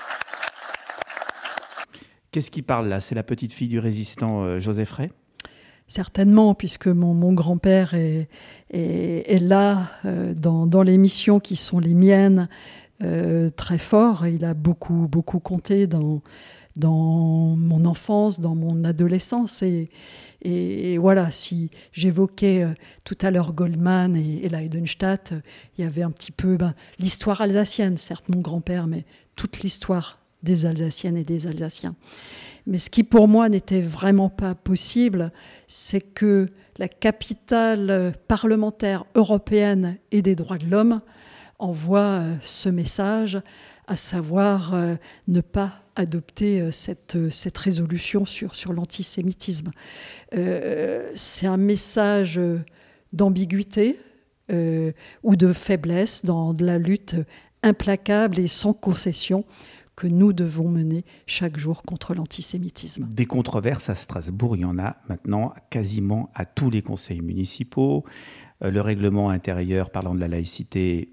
Qu'est-ce qui parle là? C'est la petite fille du résistant Joseph Ray? Certainement, puisque mon grand-père est là dans les missions qui sont les miennes très fort. Il a beaucoup compté dans mon enfance, dans mon adolescence. Et voilà, si j'évoquais tout à l'heure Goldman et Leidenstadt, il y avait un petit peu l'histoire alsacienne, certes mon grand-père, mais toute l'histoire des Alsaciennes et des Alsaciens. Mais ce qui pour moi n'était vraiment pas possible, c'est que la capitale parlementaire européenne et des droits de l'homme envoie ce message, à savoir ne pas adopter cette résolution sur l'antisémitisme. C'est un message d'ambiguïté ou de faiblesse dans la lutte implacable et sans concession que nous devons mener chaque jour contre l'antisémitisme. Des controverses à Strasbourg, il y en a maintenant quasiment à tous les conseils municipaux. Le règlement intérieur parlant de la laïcité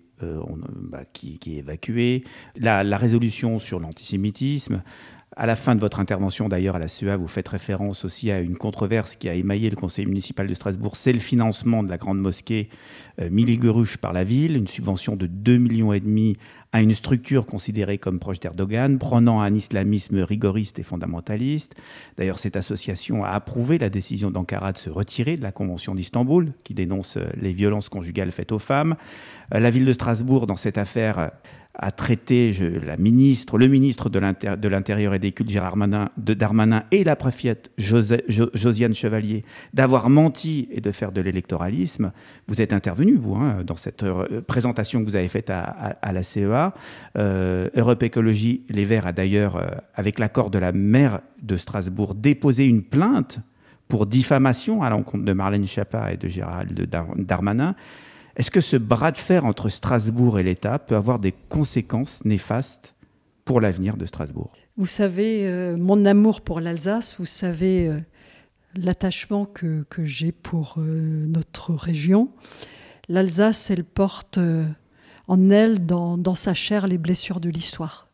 qui est évacué. La résolution sur l'antisémitisme. À la fin de votre intervention, d'ailleurs, à la CEA, vous faites référence aussi à une controverse qui a émaillé le conseil municipal de Strasbourg. C'est le financement de la grande mosquée Miligurush par la ville, une subvention de 2,5 millions à une structure considérée comme proche d'Erdogan, prônant un islamisme rigoriste et fondamentaliste. D'ailleurs, cette association a approuvé la décision d'Ankara de se retirer de la Convention d'Istanbul, qui dénonce les violences conjugales faites aux femmes. La ville de Strasbourg, dans cette affaire, a traité le ministre de l'Intérieur et des Cultes, Gérard Darmanin, et la préfète Josiane Chevalier, d'avoir menti et de faire de l'électoralisme. Vous êtes intervenu, vous, dans cette présentation que vous avez faite à la CEA. Europe Écologie Les Verts a d'ailleurs, avec l'accord de la maire de Strasbourg, déposé une plainte pour diffamation à l'encontre de Marlène Schiappa et de Gérald Darmanin. Est-ce que ce bras de fer entre Strasbourg et l'État peut avoir des conséquences néfastes pour l'avenir de Strasbourg? Vous savez, mon amour pour l'Alsace, vous savez l'attachement que j'ai pour notre région. L'Alsace, elle porte en elle, dans sa chair, les blessures de l'histoire.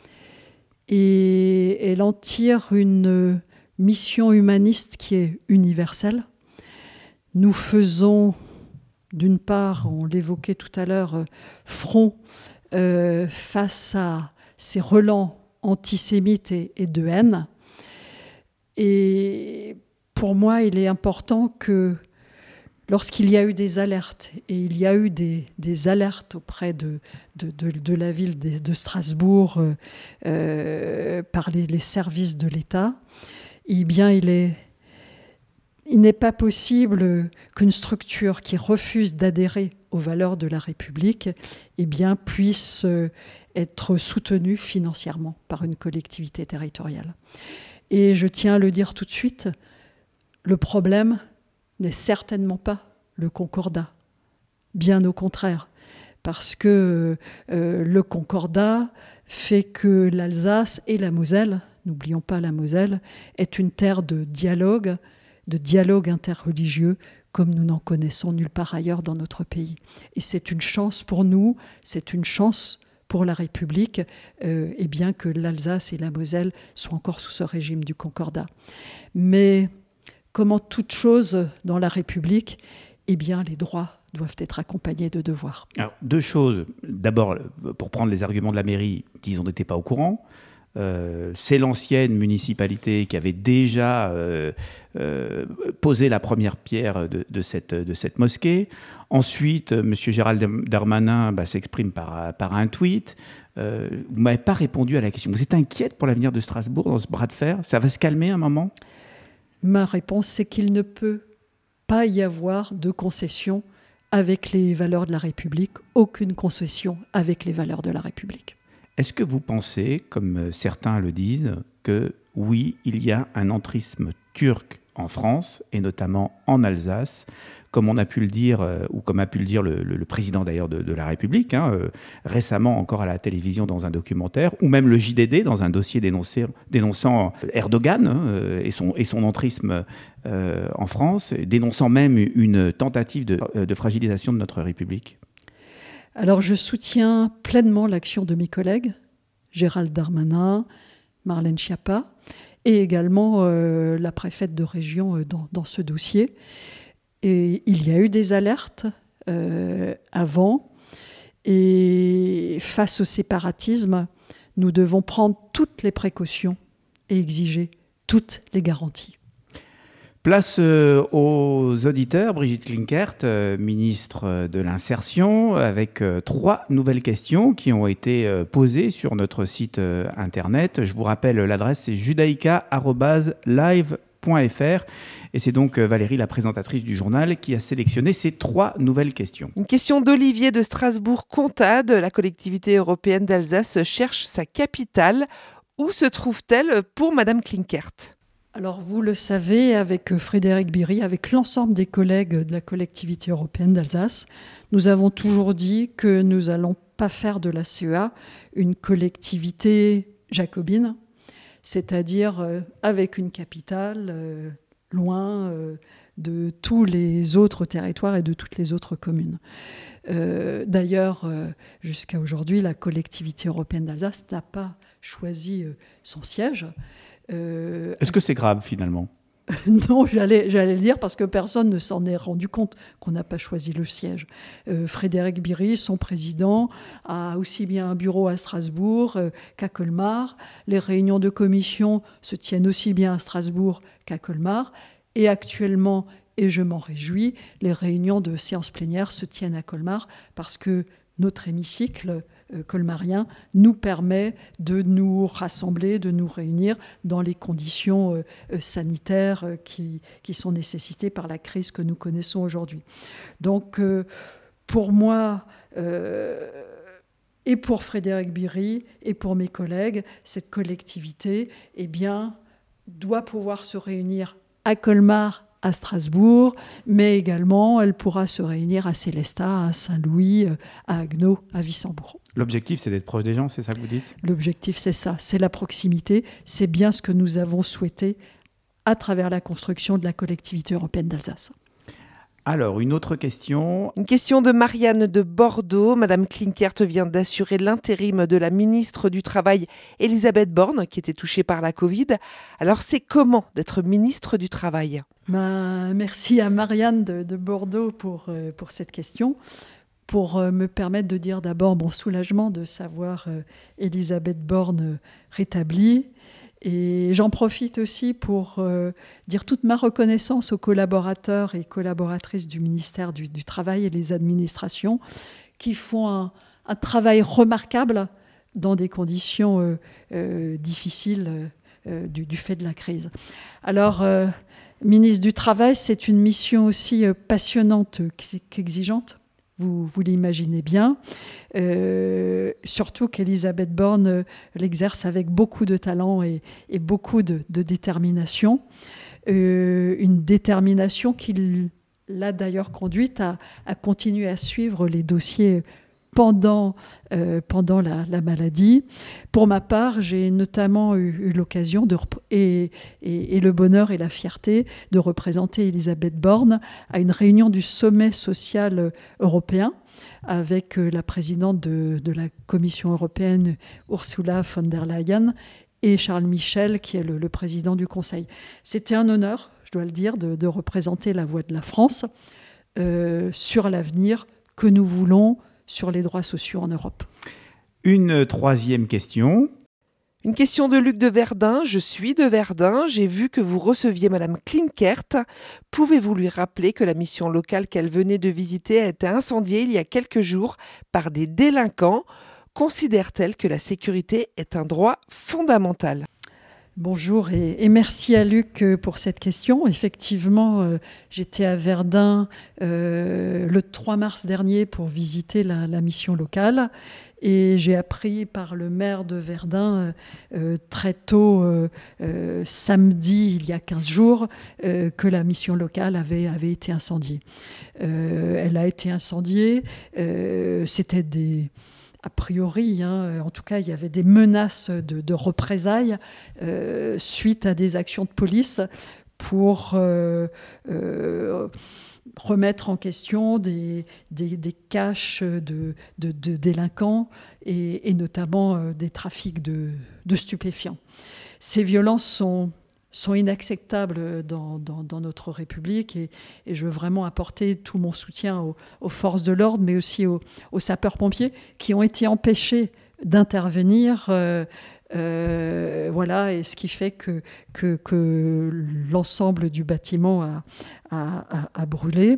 Et elle en tire une mission humaniste qui est universelle. Nous faisons... D'une part, on l'évoquait tout à l'heure, front face à ces relents antisémites et de haine. Et pour moi, il est important que lorsqu'il y a eu des alertes, et il y a eu des alertes auprès de la ville de Strasbourg par les services de l'État, eh bien, il n'est pas possible qu'une structure qui refuse d'adhérer aux valeurs de la République eh bien, puisse être soutenue financièrement par une collectivité territoriale. Et je tiens à le dire tout de suite, le problème n'est certainement pas le concordat. Bien au contraire, parce que le concordat fait que l'Alsace et la Moselle, n'oublions pas la Moselle, est une terre de dialogue interreligieux comme nous n'en connaissons nulle part ailleurs dans notre pays. Et c'est une chance pour nous, c'est une chance pour la République, et bien que l'Alsace et la Moselle soient encore sous ce régime du concordat. Mais comme en toute chose dans la République, eh bien, les droits doivent être accompagnés de devoirs. Alors, deux choses. D'abord, pour prendre les arguments de la mairie, ils n'étaient pas au courant. C'est l'ancienne municipalité qui avait déjà posé la première pierre de cette mosquée. Ensuite, M. Gérald Darmanin s'exprime par un tweet. Vous ne m'avez pas répondu à la question. Vous êtes inquiète pour l'avenir de Strasbourg dans ce bras de fer ? Ça va se calmer un moment ? Ma réponse, c'est qu'il ne peut pas y avoir de concession avec les valeurs de la République, aucune concession avec les valeurs de la République. Est-ce que vous pensez, comme certains le disent, que oui, il y a un entrisme turc en France, et notamment en Alsace, comme on a pu le dire, ou comme a pu le dire le président d'ailleurs de la République, récemment encore à la télévision dans un documentaire, ou même le JDD dans un dossier dénonçant Erdogan et son entrisme en France, dénonçant même une tentative de fragilisation de notre République. Alors je soutiens pleinement l'action de mes collègues, Gérald Darmanin, Marlène Schiappa, et également la préfète de région dans ce dossier. Et il y a eu des alertes avant, et face au séparatisme, nous devons prendre toutes les précautions et exiger toutes les garanties. Place aux auditeurs. Brigitte Klinkert, ministre de l'Insertion, avec 3 nouvelles questions qui ont été posées sur notre site internet. Je vous rappelle, l'adresse c'est judaïka@live.fr et c'est donc Valérie, la présentatrice du journal, qui a sélectionné ces 3 nouvelles questions. Une question d'Olivier de Strasbourg-Comtade. La collectivité européenne d'Alsace cherche sa capitale. Où se trouve-t-elle pour Madame Klinkert ? Alors vous le savez, avec Frédéric Biry, avec l'ensemble des collègues de la collectivité européenne d'Alsace, nous avons toujours dit que nous n'allons pas faire de la CEA une collectivité jacobine, c'est-à-dire avec une capitale loin de tous les autres territoires et de toutes les autres communes. D'ailleurs, jusqu'à aujourd'hui, la collectivité européenne d'Alsace n'a pas choisi son siège. Est-ce que c'est grave finalement ? Non, j'allais le dire parce que personne ne s'en est rendu compte qu'on n'a pas choisi le siège. Frédéric Biry, son président, a aussi bien un bureau à Strasbourg qu'à Colmar. Les réunions de commission se tiennent aussi bien à Strasbourg qu'à Colmar. Et actuellement, et je m'en réjouis, les réunions de séance plénière se tiennent à Colmar parce que notre hémicycle colmarien nous permet de nous rassembler, de nous réunir dans les conditions sanitaires qui sont nécessitées par la crise que nous connaissons aujourd'hui. Donc, pour moi, et pour Frédéric Biry, et pour mes collègues, cette collectivité, eh bien, doit pouvoir se réunir à Colmar, à Strasbourg, mais également elle pourra se réunir à Célestat, à Saint-Louis, à Haguenau, à Wissembourg. L'objectif, c'est d'être proche des gens, c'est ça que vous dites ? L'objectif, c'est ça, c'est la proximité, c'est bien ce que nous avons souhaité à travers la construction de la collectivité européenne d'Alsace. Alors, une autre question. Une question de Marianne de Bordeaux. Madame Klinkert vient d'assurer l'intérim de la ministre du Travail, Elisabeth Borne, qui était touchée par la Covid. Alors, c'est comment d'être ministre du Travail ? Merci à Marianne de Bordeaux pour cette question. Pour me permettre de dire d'abord mon soulagement de savoir Elisabeth Borne rétablie Et j'en profite aussi pour dire toute ma reconnaissance aux collaborateurs et collaboratrices du ministère du Travail et des administrations qui font un travail remarquable dans des conditions difficiles du fait de la crise. Alors, ministre du Travail, c'est une mission aussi passionnante qu'exigeante. Vous l'imaginez bien. Surtout qu'Elisabeth Borne l'exerce avec beaucoup de talent et beaucoup de détermination. Une détermination qui l'a d'ailleurs conduite à continuer à suivre les dossiers pendant la maladie. Pour ma part, j'ai notamment eu l'occasion et le bonheur et la fierté de représenter Elisabeth Borne à une réunion du sommet social européen avec la présidente de la Commission européenne, Ursula von der Leyen, et Charles Michel, qui est le président du Conseil. C'était un honneur, je dois le dire, de représenter la voix de la France sur l'avenir que nous voulons sur les droits sociaux en Europe. Une troisième question. Une question de Luc de Verdun. Je suis de Verdun. J'ai vu que vous receviez Madame Klinkert. Pouvez-vous lui rappeler que la mission locale qu'elle venait de visiter a été incendiée il y a quelques jours par des délinquants? Considère-t-elle que la sécurité est un droit fondamental? Bonjour et merci à Luc pour cette question. Effectivement, j'étais à Verdun le 3 mars dernier pour visiter la mission locale et j'ai appris par le maire de Verdun très tôt, samedi, il y a 15 jours, que la mission locale avait été incendiée. Elle a été incendiée, c'était a priori, en tout cas, il y avait des menaces de représailles suite à des actions de police pour remettre en question des caches de délinquants et notamment des trafics de stupéfiants. Ces violences sont inacceptables dans notre République et je veux vraiment apporter tout mon soutien aux forces de l'ordre, mais aussi aux sapeurs-pompiers qui ont été empêchés d'intervenir. Voilà, et ce qui fait que l'ensemble du bâtiment a brûlé.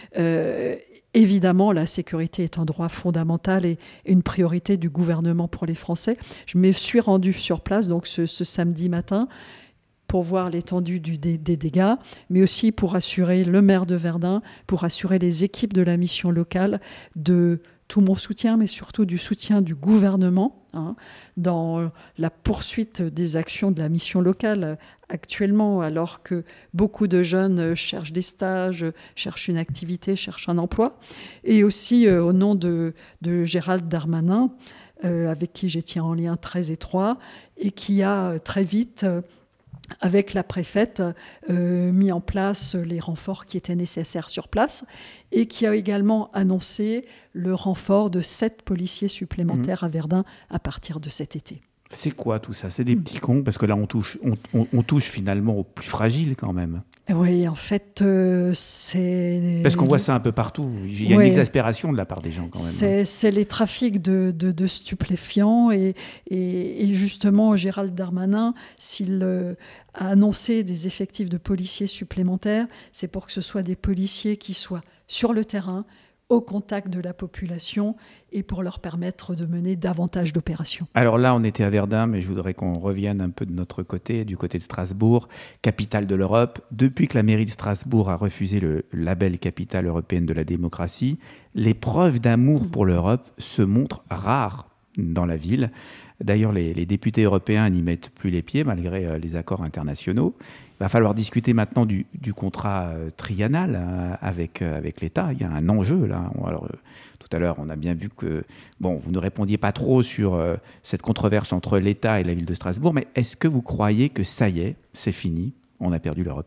Évidemment, la sécurité est un droit fondamental et une priorité du gouvernement pour les Français. Je me suis rendue sur place donc ce samedi matin pour voir l'étendue des dégâts, mais aussi pour assurer le maire de Verdun, pour assurer les équipes de la mission locale de tout mon soutien, mais surtout du soutien du gouvernement dans la poursuite des actions de la mission locale actuellement, alors que beaucoup de jeunes cherchent des stages, cherchent une activité, cherchent un emploi, et aussi au nom de Gérald Darmanin, avec qui j'étais en lien très étroit, et qui a très vite avec la préfète, mis en place les renforts qui étaient nécessaires sur place et qui a également annoncé le renfort de 7 policiers supplémentaires à Verdun à partir de cet été. C'est quoi tout ça? C'est des petits cons? Parce que là, on touche finalement aux plus fragiles quand même. Oui, en fait, c'est... Parce qu'on voit ça un peu partout. Il y a une exaspération de la part des gens quand même. C'est les trafics de stupéfiants et justement, Gérald Darmanin, s'il a annoncé des effectifs de policiers supplémentaires, c'est pour que ce soit des policiers qui soient sur le terrain, au contact de la population et pour leur permettre de mener davantage d'opérations. Alors là, on était à Verdun, mais je voudrais qu'on revienne un peu de notre côté, du côté de Strasbourg, capitale de l'Europe. Depuis que la mairie de Strasbourg a refusé le label capitale européenne de la démocratie, les preuves d'amour pour l'Europe se montrent rares dans la ville. D'ailleurs, les députés européens n'y mettent plus les pieds, malgré les accords internationaux. Il va falloir discuter maintenant du contrat triennal avec l'État. Il y a un enjeu là. Alors, tout à l'heure, on a bien vu que vous ne répondiez pas trop sur cette controverse entre l'État et la ville de Strasbourg, mais est-ce que vous croyez que ça y est, c'est fini, on a perdu l'Europe ?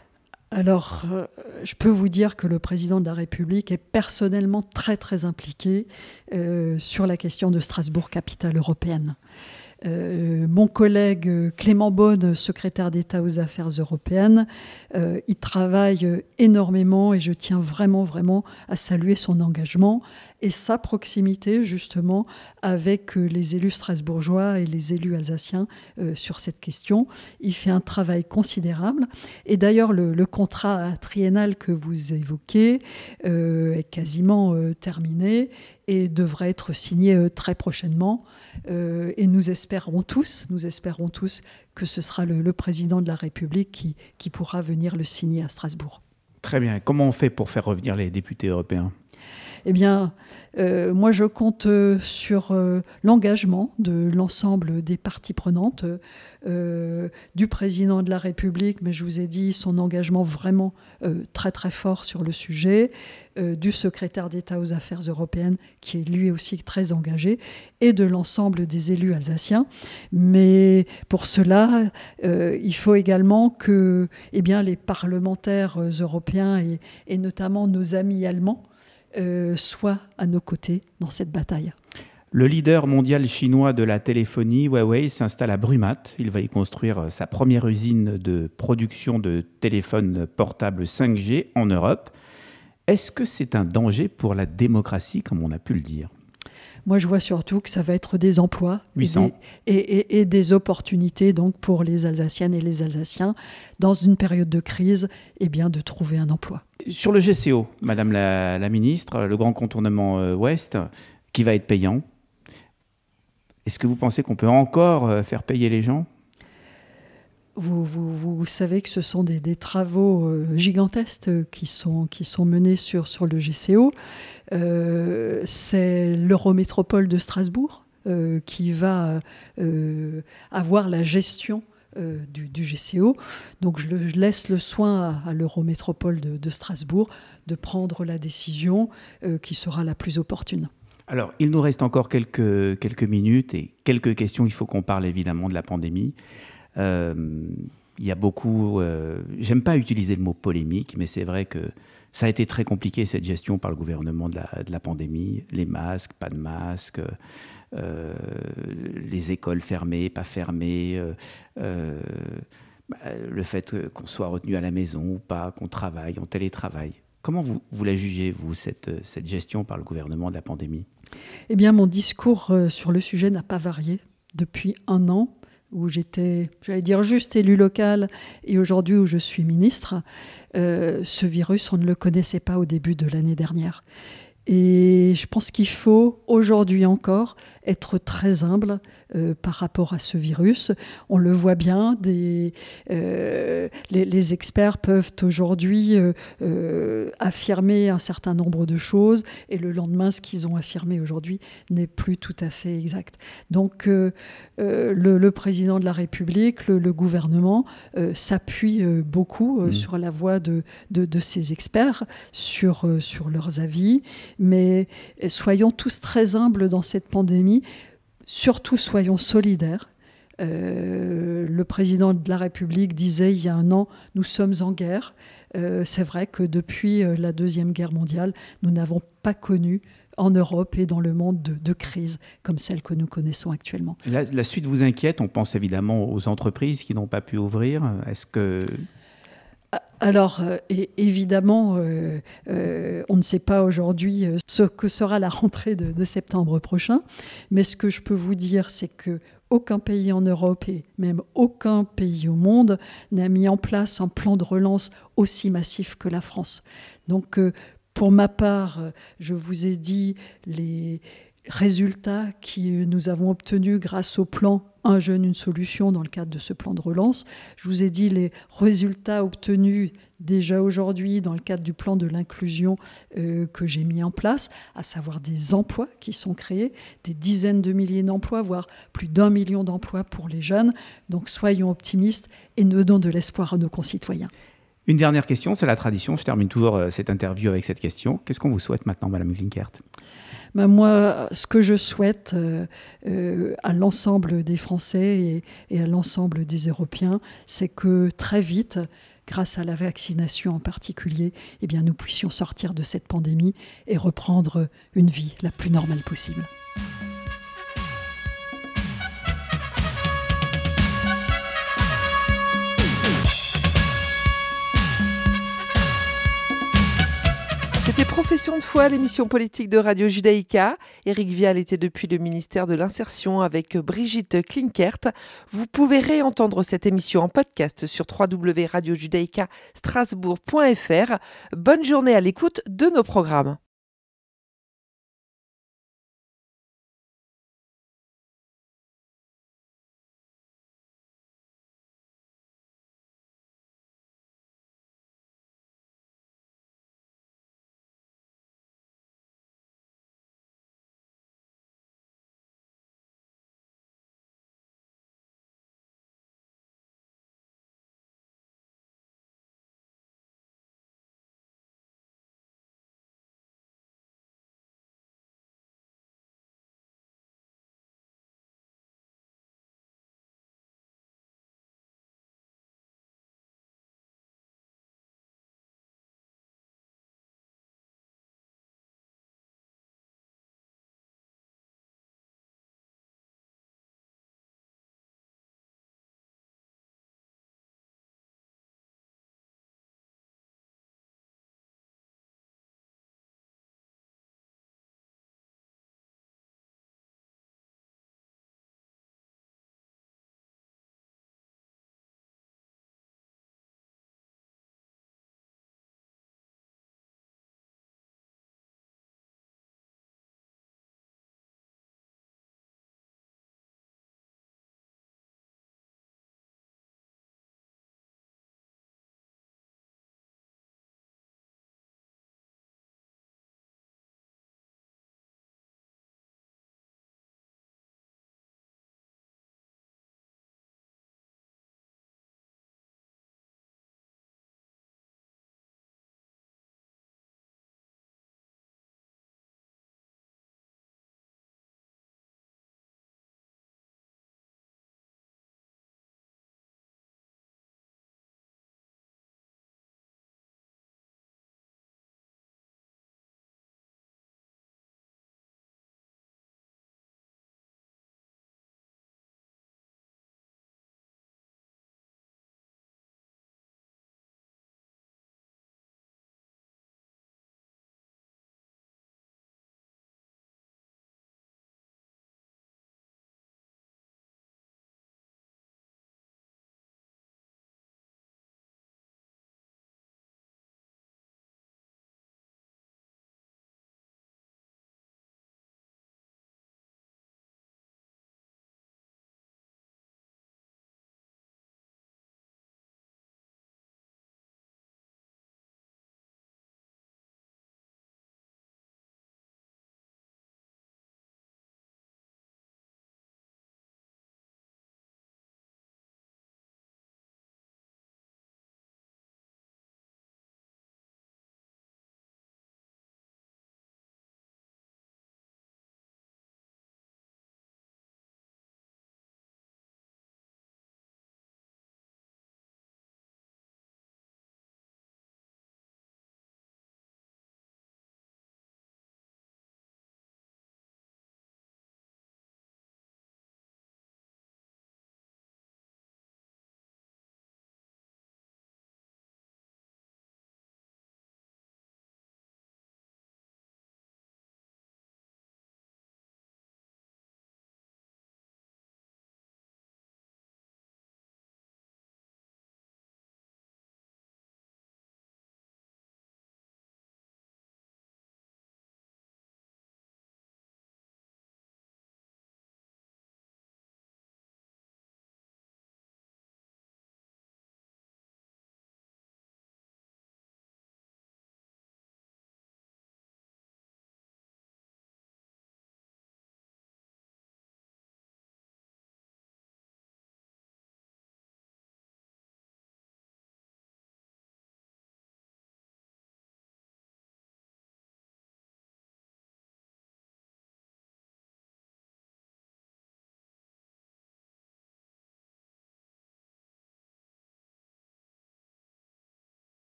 Alors, je peux vous dire que le président de la République est personnellement très, très impliqué sur la question de Strasbourg, capitale européenne. Mon collègue Clément Beaune, secrétaire d'État aux Affaires européennes, il travaille énormément et je tiens vraiment à saluer son engagement et sa proximité justement avec les élus strasbourgeois et les élus alsaciens sur cette question. Il fait un travail considérable et d'ailleurs le contrat triennal que vous évoquez est quasiment terminé et devrait être signé très prochainement. Et nous espérons tous que ce sera le président de la République qui pourra venir le signer à Strasbourg. Très bien. Comment on fait pour faire revenir les députés européens ? Eh bien, moi, je compte sur l'engagement de l'ensemble des parties prenantes, du président de la République, mais je vous ai dit son engagement vraiment très fort sur le sujet, du secrétaire d'État aux Affaires européennes, qui est lui aussi très engagé, et de l'ensemble des élus alsaciens. Mais pour cela, il faut également que les parlementaires européens et notamment nos amis allemands soit à nos côtés dans cette bataille. Le leader mondial chinois de la téléphonie, Huawei, s'installe à Brumat. Il va y construire sa première usine de production de téléphones portables 5G en Europe. Est-ce que c'est un danger pour la démocratie, comme on a pu le dire ? Moi, je vois surtout que ça va être des emplois 800. Et des opportunités donc, pour les Alsaciennes et les Alsaciens, dans une période de crise, de trouver un emploi. Sur le GCO, Madame la Ministre, le grand contournement ouest, qui va être payant, est-ce que vous pensez qu'on peut encore faire payer les gens ? Vous savez que ce sont des travaux gigantesques qui sont menés sur le GCO. C'est l'Eurométropole de Strasbourg qui va avoir la gestion du GCO. Donc je laisse le soin à l'Eurométropole de Strasbourg de prendre la décision qui sera la plus opportune. Alors, il nous reste encore quelques minutes et quelques questions. Il faut qu'on parle évidemment de la pandémie. Il y a beaucoup... j'aime pas utiliser le mot polémique, mais c'est vrai que ça a été très compliqué, cette gestion par le gouvernement de la pandémie. Les masques, pas de masques, les écoles fermées, pas fermées, le fait qu'on soit retenu à la maison ou pas, qu'on travaille, en télétravail. Comment vous la jugez, vous, cette gestion par le gouvernement de la pandémie ? Eh bien, mon discours sur le sujet n'a pas varié depuis un an, où j'étais, j'allais dire, juste élu local, et aujourd'hui où je suis ministre. Ce virus, on ne le connaissait pas au début de l'année dernière. Et je pense qu'il faut, aujourd'hui encore, être très humble par rapport à ce virus. On le voit bien, les experts peuvent aujourd'hui affirmer un certain nombre de choses, et le lendemain, ce qu'ils ont affirmé aujourd'hui n'est plus tout à fait exact. Donc, le président de la République, le gouvernement, s'appuie beaucoup sur la voix de ces experts, sur leurs avis. Mais soyons tous très humbles dans cette pandémie, surtout soyons solidaires. Le président de la République disait il y a un an, nous sommes en guerre. C'est vrai que depuis la Deuxième Guerre mondiale, nous n'avons pas connu en Europe et dans le monde de crise comme celle que nous connaissons actuellement. La suite vous inquiète, on pense évidemment aux entreprises qui n'ont pas pu ouvrir. Est-ce que... Alors, évidemment, on ne sait pas aujourd'hui ce que sera la rentrée de septembre prochain, mais ce que je peux vous dire, c'est qu'aucun pays en Europe et même aucun pays au monde n'a mis en place un plan de relance aussi massif que la France. Donc, pour ma part, je vous ai dit les résultats que nous avons obtenus grâce au plan Un jeune, une solution dans le cadre de ce plan de relance. Je vous ai dit les résultats obtenus déjà aujourd'hui dans le cadre du plan de l'inclusion que j'ai mis en place, à savoir des emplois qui sont créés, des dizaines de milliers d'emplois, voire plus d'1 million d'emplois pour les jeunes. Donc soyons optimistes et donnons de l'espoir à nos concitoyens. Une dernière question, c'est la tradition. Je termine toujours cette interview avec cette question. Qu'est-ce qu'on vous souhaite maintenant, Madame Klinkert ? Moi, ce que je souhaite à l'ensemble des Français et à l'ensemble des Européens, c'est que très vite, grâce à la vaccination en particulier, nous puissions sortir de cette pandémie et reprendre une vie la plus normale possible. C'était Profession de foi, l'émission politique de Radio Judaïka. Éric Vial était depuis le ministère de l'Insertion avec Brigitte Klinkert. Vous pouvez réentendre cette émission en podcast sur www.radiojudaïka-strasbourg.fr. Bonne journée à l'écoute de nos programmes.